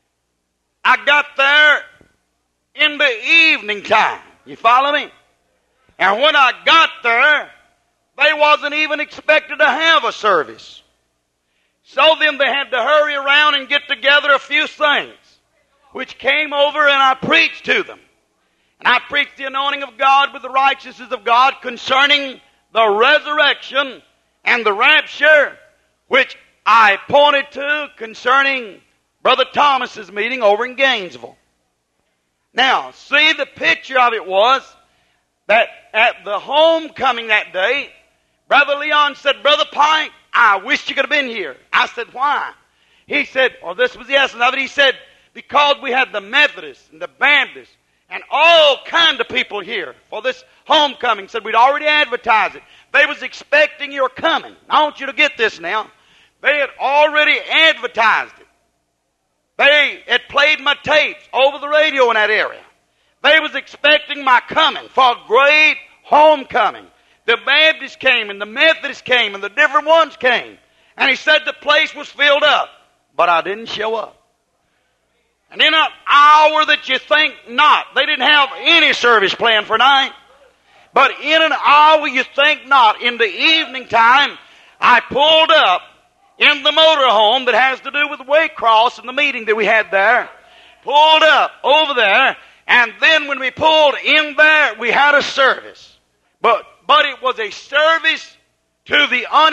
I got there in the evening time. You follow me? And when I got there, they wasn't even expected to have a service. So then they had to hurry around and get together a few things, which came over and I preached to them. And I preached the anointing of God with the righteousness of God concerning the resurrection and the rapture, which I pointed to concerning Brother Thomas's meeting over in Gainesville. Now, see, the picture of it was that at the homecoming that day, Brother Leon said, Brother Pike, I wish you could have been here. I said, why? He said, well, this was the essence of it. He said, because we had the Methodists and the Baptists and all kind of people here for this homecoming. Said we'd already advertised it. They was expecting your coming. I want you to get this now. They had already advertised it. They had played my tapes over the radio in that area. They was expecting my coming for a great homecoming. The Baptists came and the Methodists came and the different ones came. And he said the place was filled up. But I didn't show up. And in an hour that you think not, they didn't have any service planned for night. But in an hour you think not, in the evening time, I pulled up in the motorhome that has to do with Waycross and the meeting that we had there. Pulled up over there, and then when we pulled in there, we had a service. But it was a service to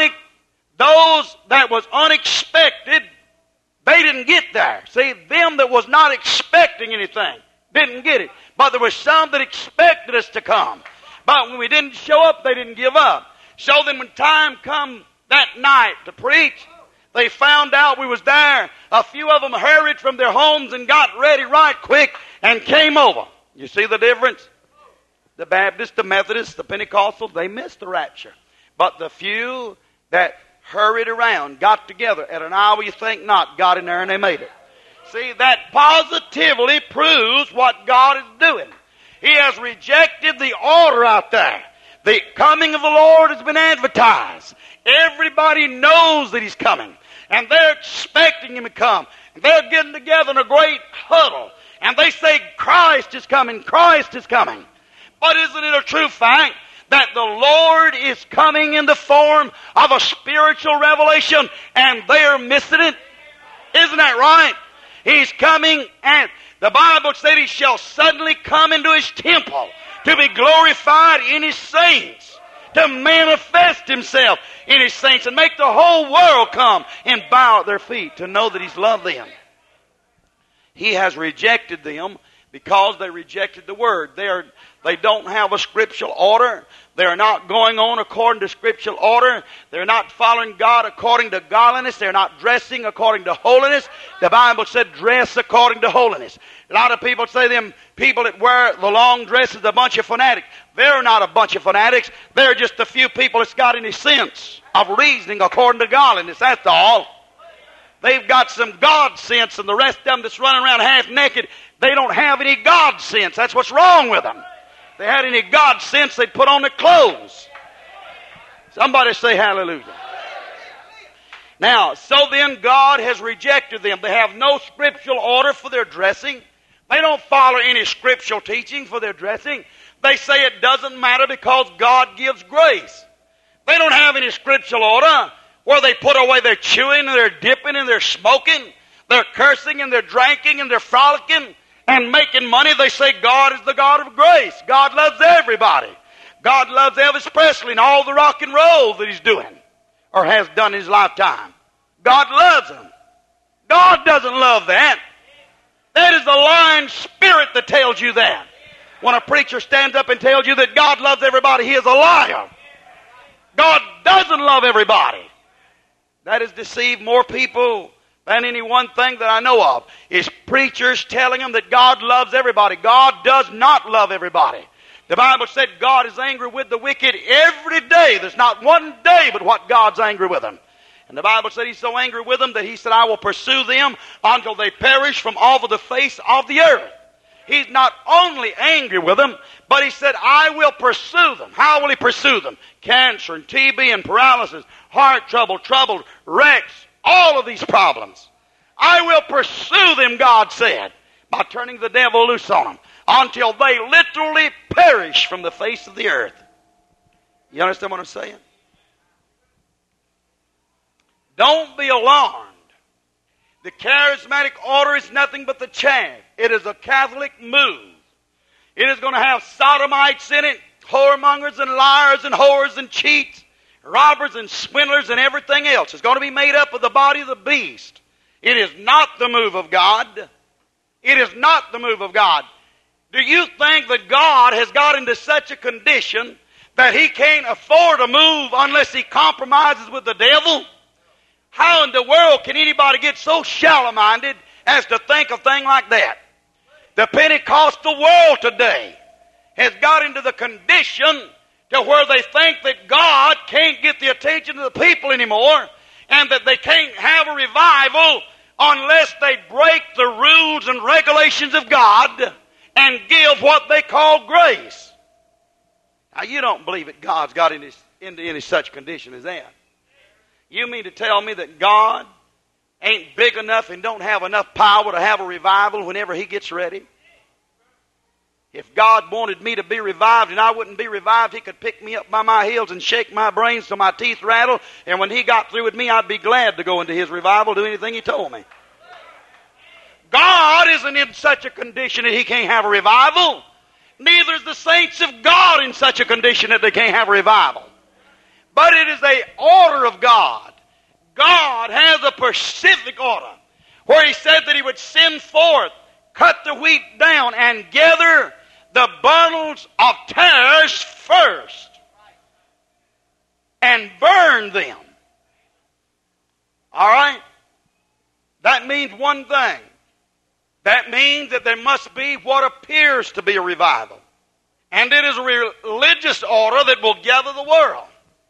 those that was unexpected. They didn't get there. See, them that was not expecting anything didn't get it. But there were some that expected us to come. But when we didn't show up, they didn't give up. So then when time come that night to preach, they found out we was there. A few of them hurried from their homes and got ready right quick and came over. You see the difference? The Baptists, the Methodists, the Pentecostals, they missed the rapture. But the few that hurried around, got together at an hour you think not, got in there and they made it. See, that positively proves what God is doing. He has rejected the order out there. The coming of the Lord has been advertised. Everybody knows that He's coming. And they're expecting Him to come. And they're getting together in a great huddle. And they say, Christ is coming, Christ is coming. But isn't it a true fact that the Lord is coming in the form of a spiritual revelation and they are missing it? Isn't that right? He's coming, and the Bible said He shall suddenly come into His temple to be glorified in His saints, to manifest Himself in His saints and make the whole world come and bow at their feet to know that He's loved them. He has rejected them because they rejected the Word. They don't have a scriptural order. They're not going on according to scriptural order. They're not following God according to godliness. They're not dressing according to holiness. The Bible said dress according to holiness. A lot of people say them people that wear the long dress is a bunch of fanatics. They're not a bunch of fanatics. They're just a few people that's got any sense of reasoning according to godliness. That's all. They've got some God sense, and the rest of them that's running around half naked, they don't have any God sense. That's what's wrong with them. If they had any God sense, they'd put on their clothes. Somebody say hallelujah. Now, so then God has rejected them. They have no scriptural order for their dressing. They don't follow any scriptural teaching for their dressing. They say it doesn't matter because God gives grace. They don't have any scriptural order where they put away their chewing and their dipping and their smoking, their cursing and their drinking and their frolicking and making money. They say God is the God of grace. God loves everybody. God loves Elvis Presley and all the rock and roll that he's doing or has done in his lifetime. God loves him. God doesn't love that. That is the lying spirit that tells you that. When a preacher stands up and tells you that God loves everybody, he is a liar. God doesn't love everybody. That has deceived more people than any one thing that I know of, is preachers telling them that God loves everybody. God does not love everybody. The Bible said God is angry with the wicked every day. There's not one day but what God's angry with them. And the Bible said He's so angry with them that He said, I will pursue them until they perish from off of the face of the earth. He's not only angry with them, but he said, I will pursue them. How will he pursue them? Cancer and TB and paralysis, heart trouble, wrecks, all of these problems. I will pursue them, God said, by turning the devil loose on them until they literally perish from the face of the earth. You understand what I'm saying? Don't be alarmed. The charismatic order is nothing but the chaff. It is a Catholic move. It is going to have sodomites in it, whoremongers and liars and whores and cheats, robbers and swindlers and everything else. It's going to be made up of the body of the beast. It is not the move of God. It is not the move of God. Do you think that God has got into such a condition that He can't afford to move unless He compromises with the devil? How in the world can anybody get so shallow-minded as to think a thing like that? The Pentecostal world today has got into the condition to where they think that God can't get the attention of the people anymore, and that they can't have a revival unless they break the rules and regulations of God and give what they call grace. Now, you don't believe that God's got into any such condition as that. You mean to tell me that God ain't big enough and don't have enough power to have a revival whenever He gets ready? If God wanted me to be revived and I wouldn't be revived, He could pick me up by my heels and shake my brains till my teeth rattle, and when He got through with me, I'd be glad to go into His revival, do anything He told me. God isn't in such a condition that He can't have a revival. Neither is the saints of God in such a condition that they can't have a revival. But it is an order of God. God has a specific order where He said that He would send forth, cut the wheat down, and gather the bundles of tares first and burn them. All right? That means one thing. That means that there must be what appears to be a revival. And it is a religious order that will gather the world.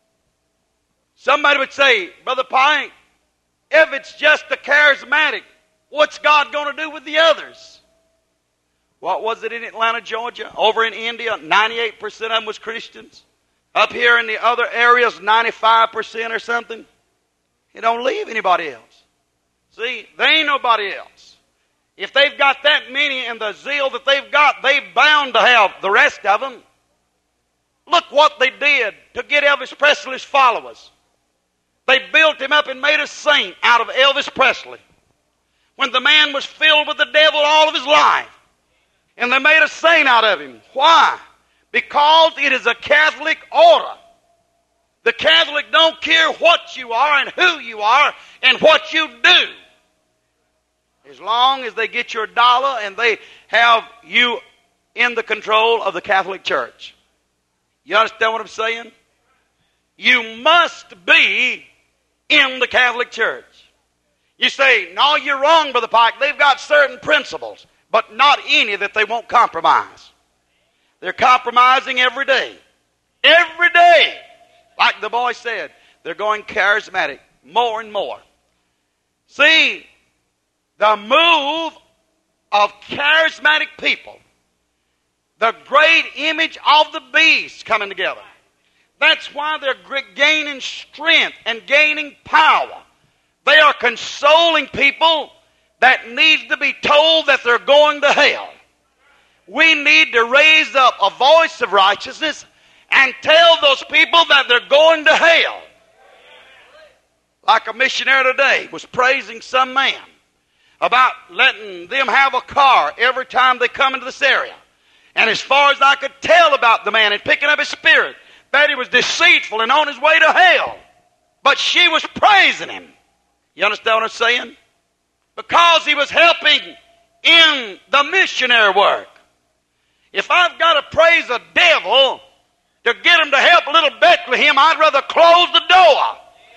Somebody would say, Brother Pike, if it's just the charismatic, what's God going to do with the others? What was it in Atlanta, Georgia? Over in India, 98% of them was Christians. Up here in the other areas, 95% or something. It don't leave anybody else. See, they ain't nobody else. If they've got that many and the zeal that they've got, they're bound to have the rest of them. Look what they did to get Elvis Presley's followers. They built him up and made a saint out of Elvis Presley. When the man was filled with the devil all of his life. And they made a saint out of him. Why? Because it is a Catholic order. The Catholic don't care what you are and who you are and what you do. As long as they get your dollar and they have you in the control of the Catholic Church. You understand what I'm saying? You must be in the Catholic Church. You say, no, you're wrong, Brother Pike. They've got certain principles, but not any that they won't compromise. They're compromising every day. Every day. Like the boy said, they're going charismatic more and more. See, the move of charismatic people, the great image of the beast coming together. That's why they're gaining strength and gaining power. They are consoling people that need to be told that they're going to hell. We need to raise up a voice of righteousness and tell those people that they're going to hell. Like a missionary today was praising some man about letting them have a car every time they come into this area. And as far as I could tell about the man and picking up his spirit, that he was deceitful and on his way to hell. But she was praising him. You understand what I'm saying? Because he was helping in the missionary work. If I've got to praise a devil to get him to help little Bethlehem, I'd rather close the door.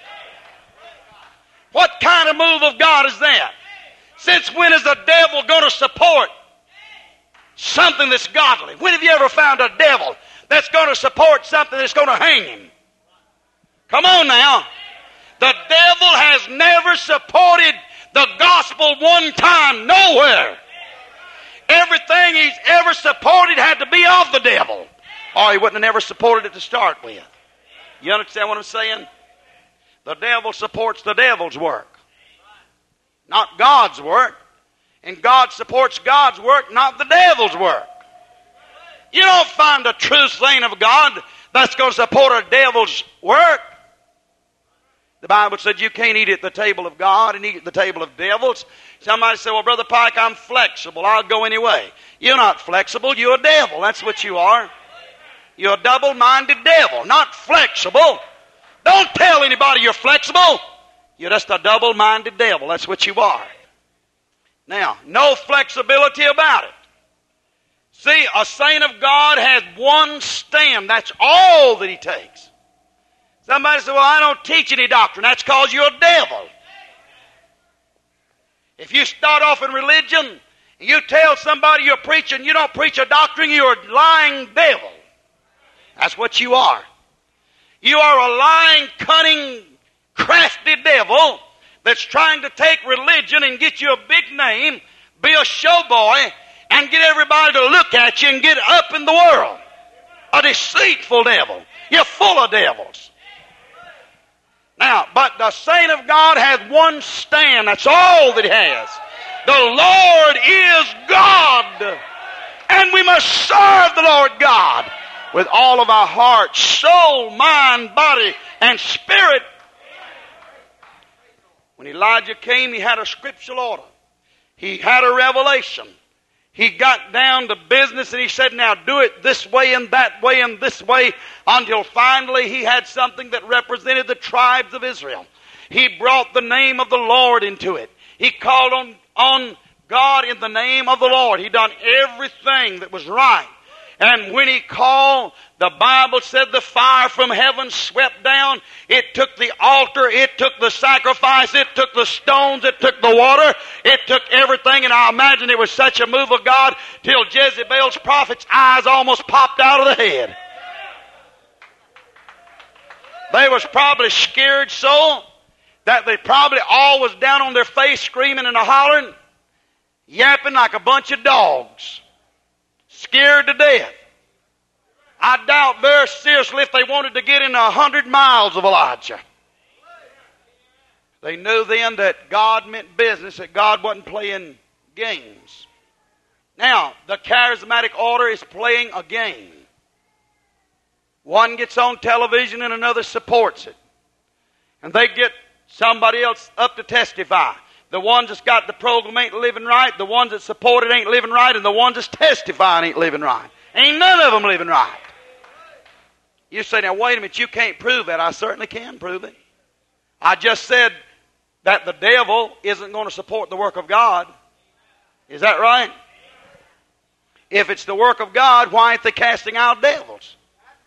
What kind of move of God is that? Since when is the devil going to support something that's godly? When have you ever found a devil that's going to support something that's going to hang him? Come on now. The devil has never supported the gospel one time, nowhere. Everything he's ever supported had to be of the devil, or he wouldn't have never supported it to start with. You understand what I'm saying? The devil supports the devil's work, not God's work. And God supports God's work, not the devil's work. You don't find a true saint of God that's going to support a devil's work. The Bible said you can't eat at the table of God and eat at the table of devils. Somebody said, well, Brother Pike, I'm flexible. I'll go anyway. You're not flexible. You're a devil. That's what you are. You're a double-minded devil, not flexible. Don't tell anybody you're flexible. You're just a double-minded devil. That's what you are. Now, no flexibility about it. See, a saint of God has one stand. That's all that he takes. Somebody said, well, I don't teach any doctrine. That's because you're a devil. If you start off in religion and you tell somebody you're preaching, you don't preach a doctrine, you're a lying devil. That's what you are. You are a lying, cunning, crafty devil that's trying to take religion and get you a big name, be a show boy, and get everybody to look at you and get up in the world. A deceitful devil. You're full of devils. Now, but the saint of God has one stand. That's all that he has. The Lord is God. And we must serve the Lord God with all of our heart, soul, mind, body, and spirit. When Elijah came, he had a scriptural order. He had a revelation. He got down to business and he said, now do it this way and that way and this way, until finally he had something that represented the tribes of Israel. He brought the name of the Lord into it. He called on God in the name of the Lord. He done everything that was right. And when he called, the Bible said the fire from heaven swept down. It took the altar. It took the sacrifice. It took the stones. It took the water. It took everything. And I imagine it was such a move of God till Jezebel's prophet's eyes almost popped out of the head. They was probably scared so that they probably all was down on their face screaming and hollering, yapping like a bunch of dogs. Scared to death. I doubt very seriously if they wanted to get in 100 miles of Elijah. They knew then that God meant business, that God wasn't playing games. Now, the charismatic order is playing a game. One gets on television and another supports it. And they get somebody else up to testify. The ones that's got the program ain't living right. The ones that support it ain't living right. And the ones that's testifying ain't living right. Ain't none of them living right. You say, now wait a minute, you can't prove that. I certainly can prove it. I just said that the devil isn't going to support the work of God. Is that right? If it's the work of God, why ain't they casting out devils?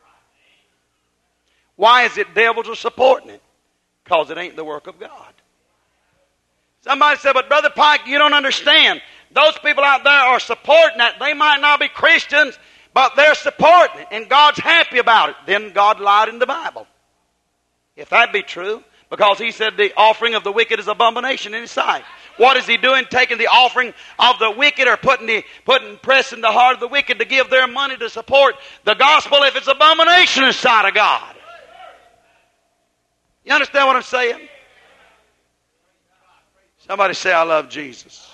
Why is it devils are supporting it? Because it ain't the work of God. Somebody said, but Brother Pike, you don't understand. Those people out there are supporting that. They might not be Christians, but they're supporting it, and God's happy about it. Then God lied in the Bible. If that be true, because he said the offering of the wicked is abomination in his sight. What is he doing? Taking the offering of the wicked, or pressing the heart of the wicked to give their money to support the gospel if it's abomination in the sight of God. You understand what I'm saying? Somebody say, I love Jesus.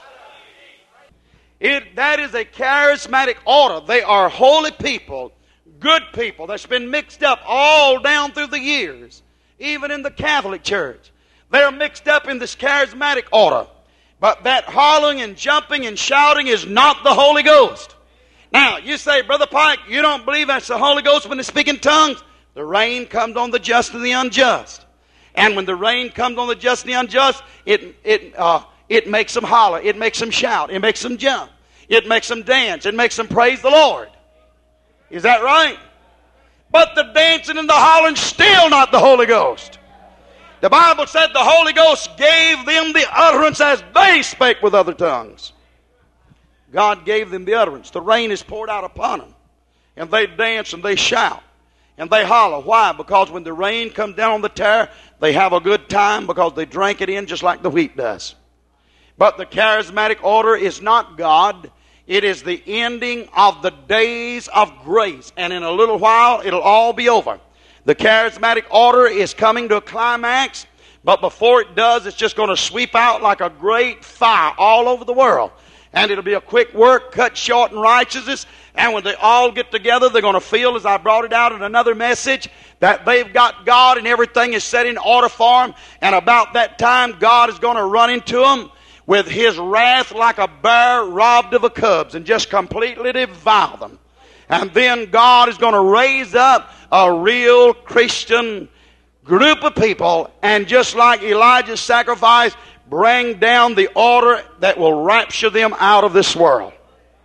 That is a charismatic order. They are holy people, good people that's been mixed up all down through the years, even in the Catholic Church. They're mixed up in this charismatic order. But that hollering and jumping and shouting is not the Holy Ghost. Now, you say, Brother Pike, you don't believe that's the Holy Ghost when they speak in tongues? The rain comes on the just and the unjust. And when the rain comes on the just and the unjust, it makes them holler. It makes them shout. It makes them jump. It makes them dance. It makes them praise the Lord. Is that right? But the dancing and the hollering still not the Holy Ghost. The Bible said the Holy Ghost gave them the utterance as they spake with other tongues. God gave them the utterance. The rain is poured out upon them. And they dance and they shout. And they holler. Why? Because when the rain comes down on the tare, they have a good time because they drank it in just like the wheat does. But the charismatic order is not God. It is the ending of the days of grace. And in a little while, it'll all be over. The charismatic order is coming to a climax. But before it does, it's just going to sweep out like a great fire all over the world. And it'll be a quick work, cut short in righteousness. And when they all get together, they're going to feel, as I brought it out in another message, that they've got God and everything is set in order for them. And about that time, God is going to run into them with His wrath like a bear robbed of her cubs and just completely devour them. And then God is going to raise up a real Christian group of people, and just like Elijah's sacrifice, bring down the order that will rapture them out of this world.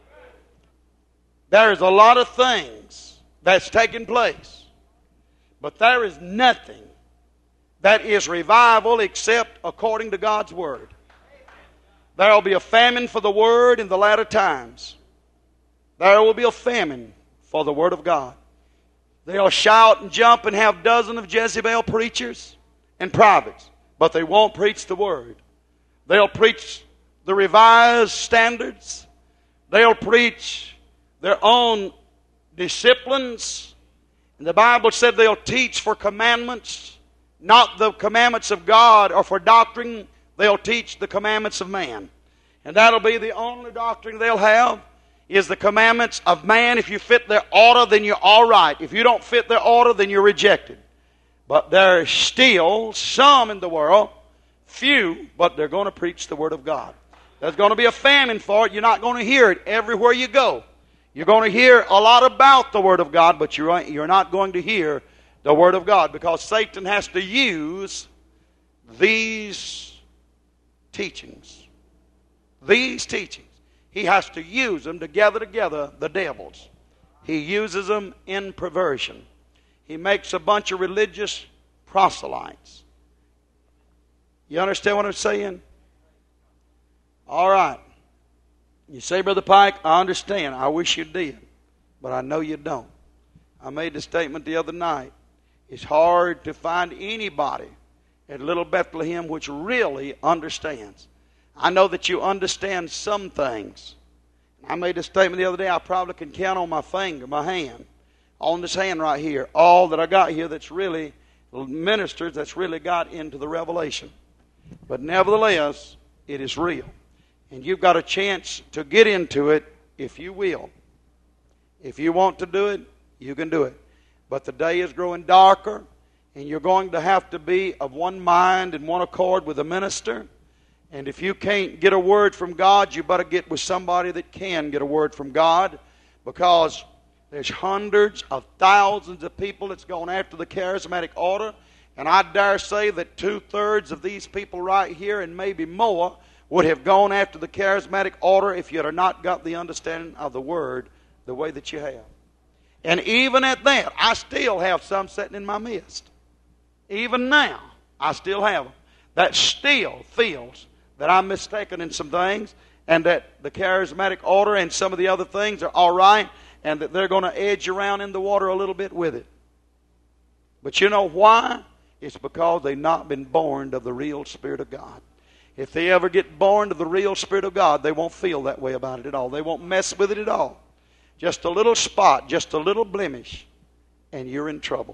There's a lot of things that's taking place, but there is nothing that is revival except according to God's Word. There will be a famine for the Word in the latter times. There will be a famine for the Word of God. They'll shout and jump and have dozens of Jezebel preachers and prophets, but they won't preach the Word. They'll preach the revised standards. They'll preach their own disciplines. And the Bible said they'll teach for commandments, not the commandments of God, or for doctrine. They'll teach the commandments of man. And that'll be the only doctrine they'll have, is the commandments of man. If you fit their order, then you're all right. If you don't fit their order, then you're rejected. But there's still some in the world, few, but they're going to preach the Word of God. There's going to be a famine for it. You're not going to hear it everywhere you go. You're going to hear a lot about the Word of God, but you're not going to hear the Word of God, because Satan has to use these teachings. These teachings. He has to use them to gather together the devils. He uses them in perversion. He makes a bunch of religious proselytes. You understand what I'm saying? All right. You say, Brother Pike, I understand. I wish you did. But I know you don't. I made the statement the other night. It's hard to find anybody at Little Bethlehem which really understands. I know that you understand some things. I made a statement the other day, I probably can count on my hand, on this hand right here, all that I got here that's really ministers that's really got into the revelation. But nevertheless, it is real. And you've got a chance to get into it if you will. If you want to do it, you can do it. But the day is growing darker, and you're going to have to be of one mind and one accord with the minister. And if you can't get a word from God, you better get with somebody that can get a word from God, because there's hundreds of thousands of people that's gone after the charismatic order. And I dare say that 2/3 of these people right here, and maybe more, would have gone after the charismatic order if you had not got the understanding of the Word the way that you have. And even at that, I still have some sitting in my midst. Even now, I still have them. That still feels that I'm mistaken in some things, and that the charismatic order and some of the other things are all right, and that they're going to edge around in the water a little bit with it. But you know why? It's because they've not been born of the real Spirit of God. If they ever get born of the real Spirit of God, they won't feel that way about it at all. They won't mess with it at all. Just a little spot, just a little blemish, and you're in trouble.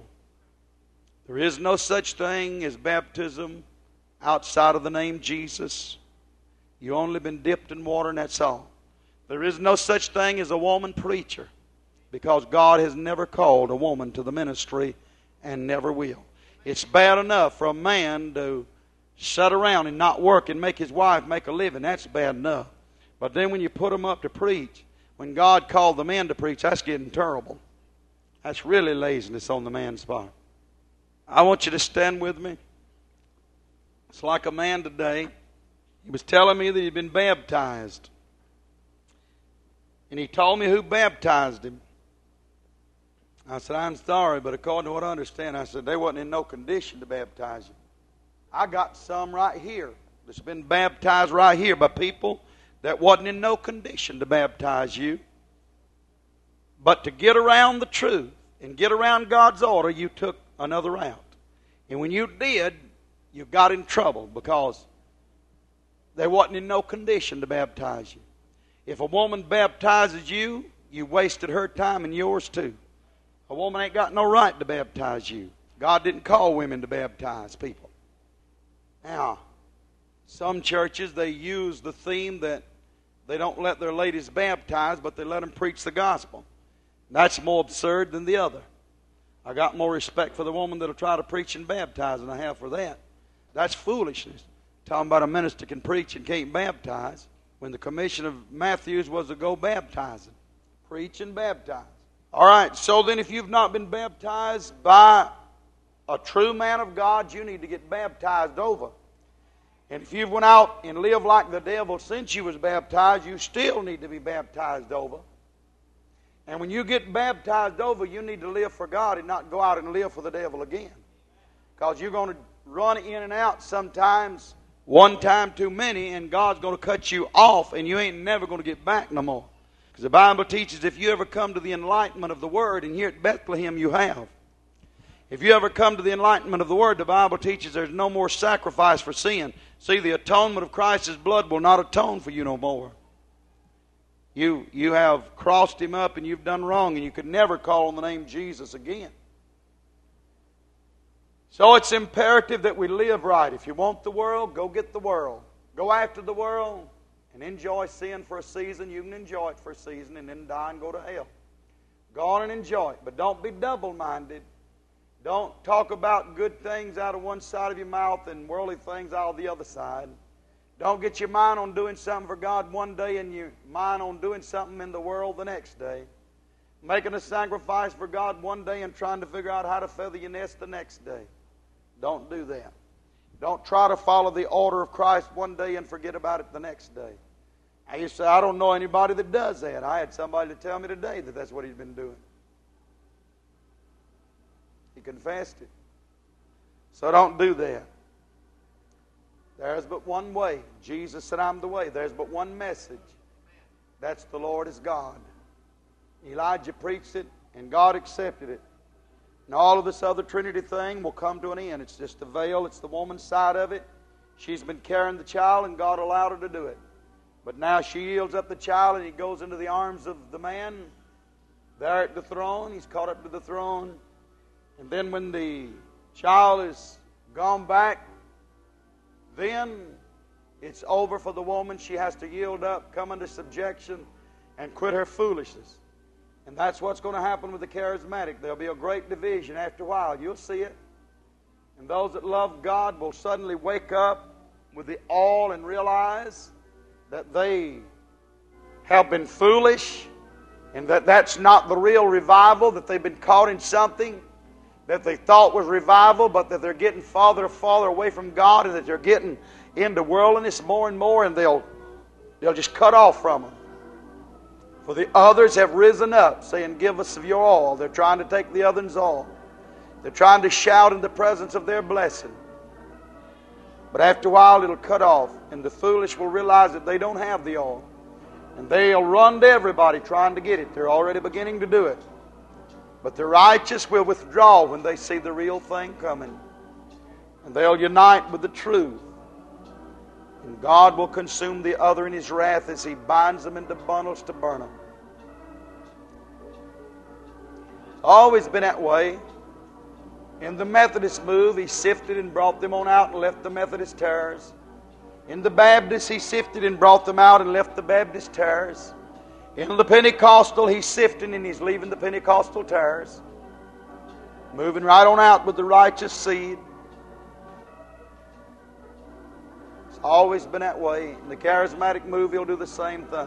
There is no such thing as baptism outside of the name Jesus. You've only been dipped in water, and that's all. There is no such thing as a woman preacher, because God has never called a woman to the ministry and never will. It's bad enough for a man to sit around and not work and make his wife make a living. That's bad enough. But then when you put them up to preach, when God called the men to preach, that's getting terrible. That's really laziness on the man's part. I want you to stand with me. It's like a man today. He was telling me that he'd been baptized. And he told me who baptized him. I said, I'm sorry, but according to what I understand, I said, they wasn't in no condition to baptize you. I got some right here that's been baptized right here by people that wasn't in no condition to baptize you. But to get around the truth and get around God's order, you took another route. And when you did, you got in trouble, because they wasn't in no condition to baptize you. If a woman baptizes you, you wasted her time and yours too. A woman ain't got no right to baptize you. God didn't call women to baptize people. Now, some churches, they use the theme that they don't let their ladies baptize, but they let them preach the gospel. That's more absurd than the other. I got more respect for the woman that'll try to preach and baptize than I have for that. That's foolishness. Talking about a minister can preach and can't baptize, when the commission of Matthews was to go baptizing. Preach and baptize. All right, so then if you've not been baptized by a true man of God, you need to get baptized over. And if you've went out and lived like the devil since you was baptized, you still need to be baptized over. And when you get baptized over, you need to live for God and not go out and live for the devil again. Because you're going to run in and out sometimes, one time too many, and God's going to cut you off, and you ain't never going to get back no more. Because the Bible teaches if you ever come to the enlightenment of the Word, and here at Bethlehem you have. If you ever come to the enlightenment of the Word, the Bible teaches there's no more sacrifice for sin. See, the atonement of Christ's blood will not atone for you no more. You have crossed Him up and you've done wrong, and you could never call on the name Jesus again. So it's imperative that we live right. If you want the world, go get the world. Go after the world and enjoy sin for a season. You can enjoy it for a season and then die and go to hell. Go on and enjoy it, but don't be double-minded. Don't talk about good things out of one side of your mouth and worldly things out of the other side. Don't get your mind on doing something for God one day and your mind on doing something in the world the next day. Making a sacrifice for God one day and trying to figure out how to feather your nest the next day. Don't do that. Don't try to follow the order of Christ one day and forget about it the next day. I used to say, I don't know anybody that does that. I had somebody to tell me today that that's what he's been doing. He confessed it. So don't do that. There's but one way. Jesus said, I'm the way. There's but one message. That's the Lord is God. Elijah preached it, and God accepted it. And all of this other Trinity thing will come to an end. It's just the veil. It's the woman's side of it. She's been carrying the child, and God allowed her to do it. But now she yields up the child, and he goes into the arms of the man there at the throne. He's caught up to the throne. And then when the child is gone back, then it's over for the woman. She has to yield up, come under subjection, and quit her foolishness. And that's what's going to happen with the charismatic. There'll be a great division after a while. You'll see it. And those that love God will suddenly wake up with the awe and realize that they have been foolish and that that's not the real revival, that they've been caught in something that they thought was revival, but that they're getting farther and farther away from God, and that they're getting into worldliness more and more, and they'll just cut off from them. For the others have risen up, saying, give us of your oil. They're trying to take the others' oil. They're trying to shout in the presence of their blessing. But after a while, it'll cut off, and the foolish will realize that they don't have the oil. And they'll run to everybody trying to get it. They're already beginning to do it. But the righteous will withdraw when they see the real thing coming. And they'll unite with the truth. And God will consume the other in His wrath as He binds them into bundles to burn them. It's always been that way. In the Methodist move, He sifted and brought them on out and left the Methodist tares. In the Baptist, He sifted and brought them out and left the Baptist tares. In the Pentecostal, He's sifting and He's leaving the Pentecostal tares. Moving right on out with the righteous seed. It's always been that way. In the charismatic move, He'll do the same thing.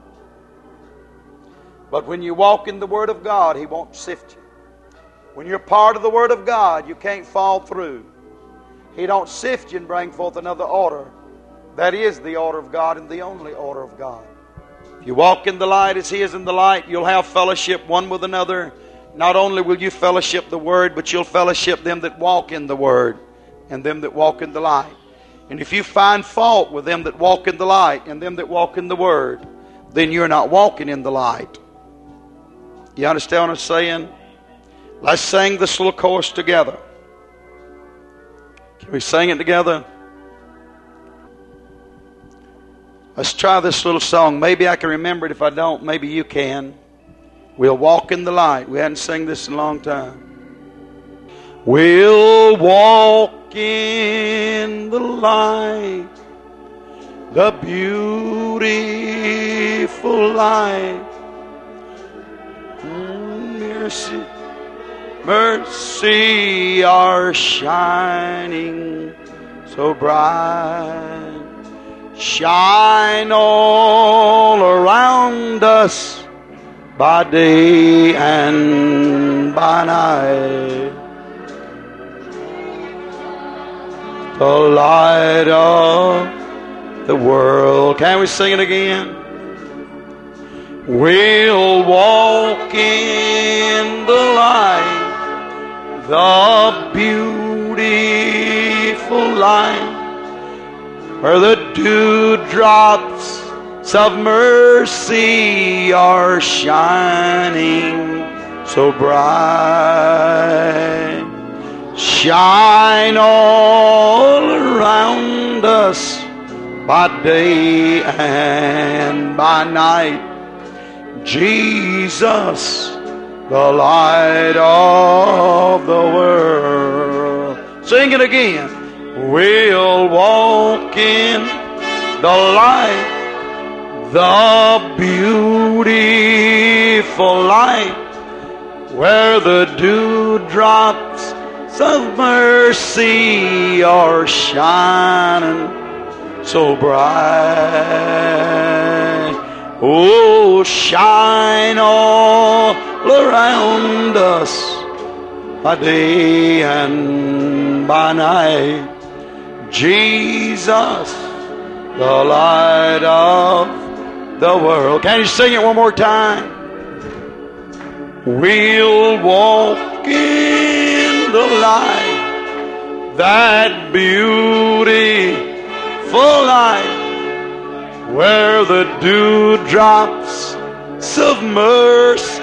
But when you walk in the Word of God, He won't sift you. When you're part of the Word of God, you can't fall through. He don't sift you and bring forth another order. That is the order of God and the only order of God. If you walk in the light as He is in the light, you'll have fellowship one with another. Not only will you fellowship the Word, but you'll fellowship them that walk in the Word and them that walk in the light. And if you find fault with them that walk in the light and them that walk in the Word, then you're not walking in the light. You understand what I'm saying? Let's sing this little chorus together. Can we sing it together? Let's try this little song. Maybe I can remember it. If I don't, maybe you can. We'll walk in the light. We hadn't sung this in a long time. We'll walk in the light, the beautiful light. Mercy, mercy are shining so bright. Shine all around us by day and by night. The light of the world. Can we sing it again? We'll walk in the light, the beautiful light, where the dewdrops of mercy are shining so bright. Shine all around us by day and by night. Jesus, the light of the world. Sing it again. We'll walk in the light, the beautiful light, where the dewdrops of mercy are shining so bright. Oh, shine all around us by day and by night. Jesus, the light of the world. Can you sing it one more time? We'll walk in the light, that beautiful light, where the dewdrops of mercy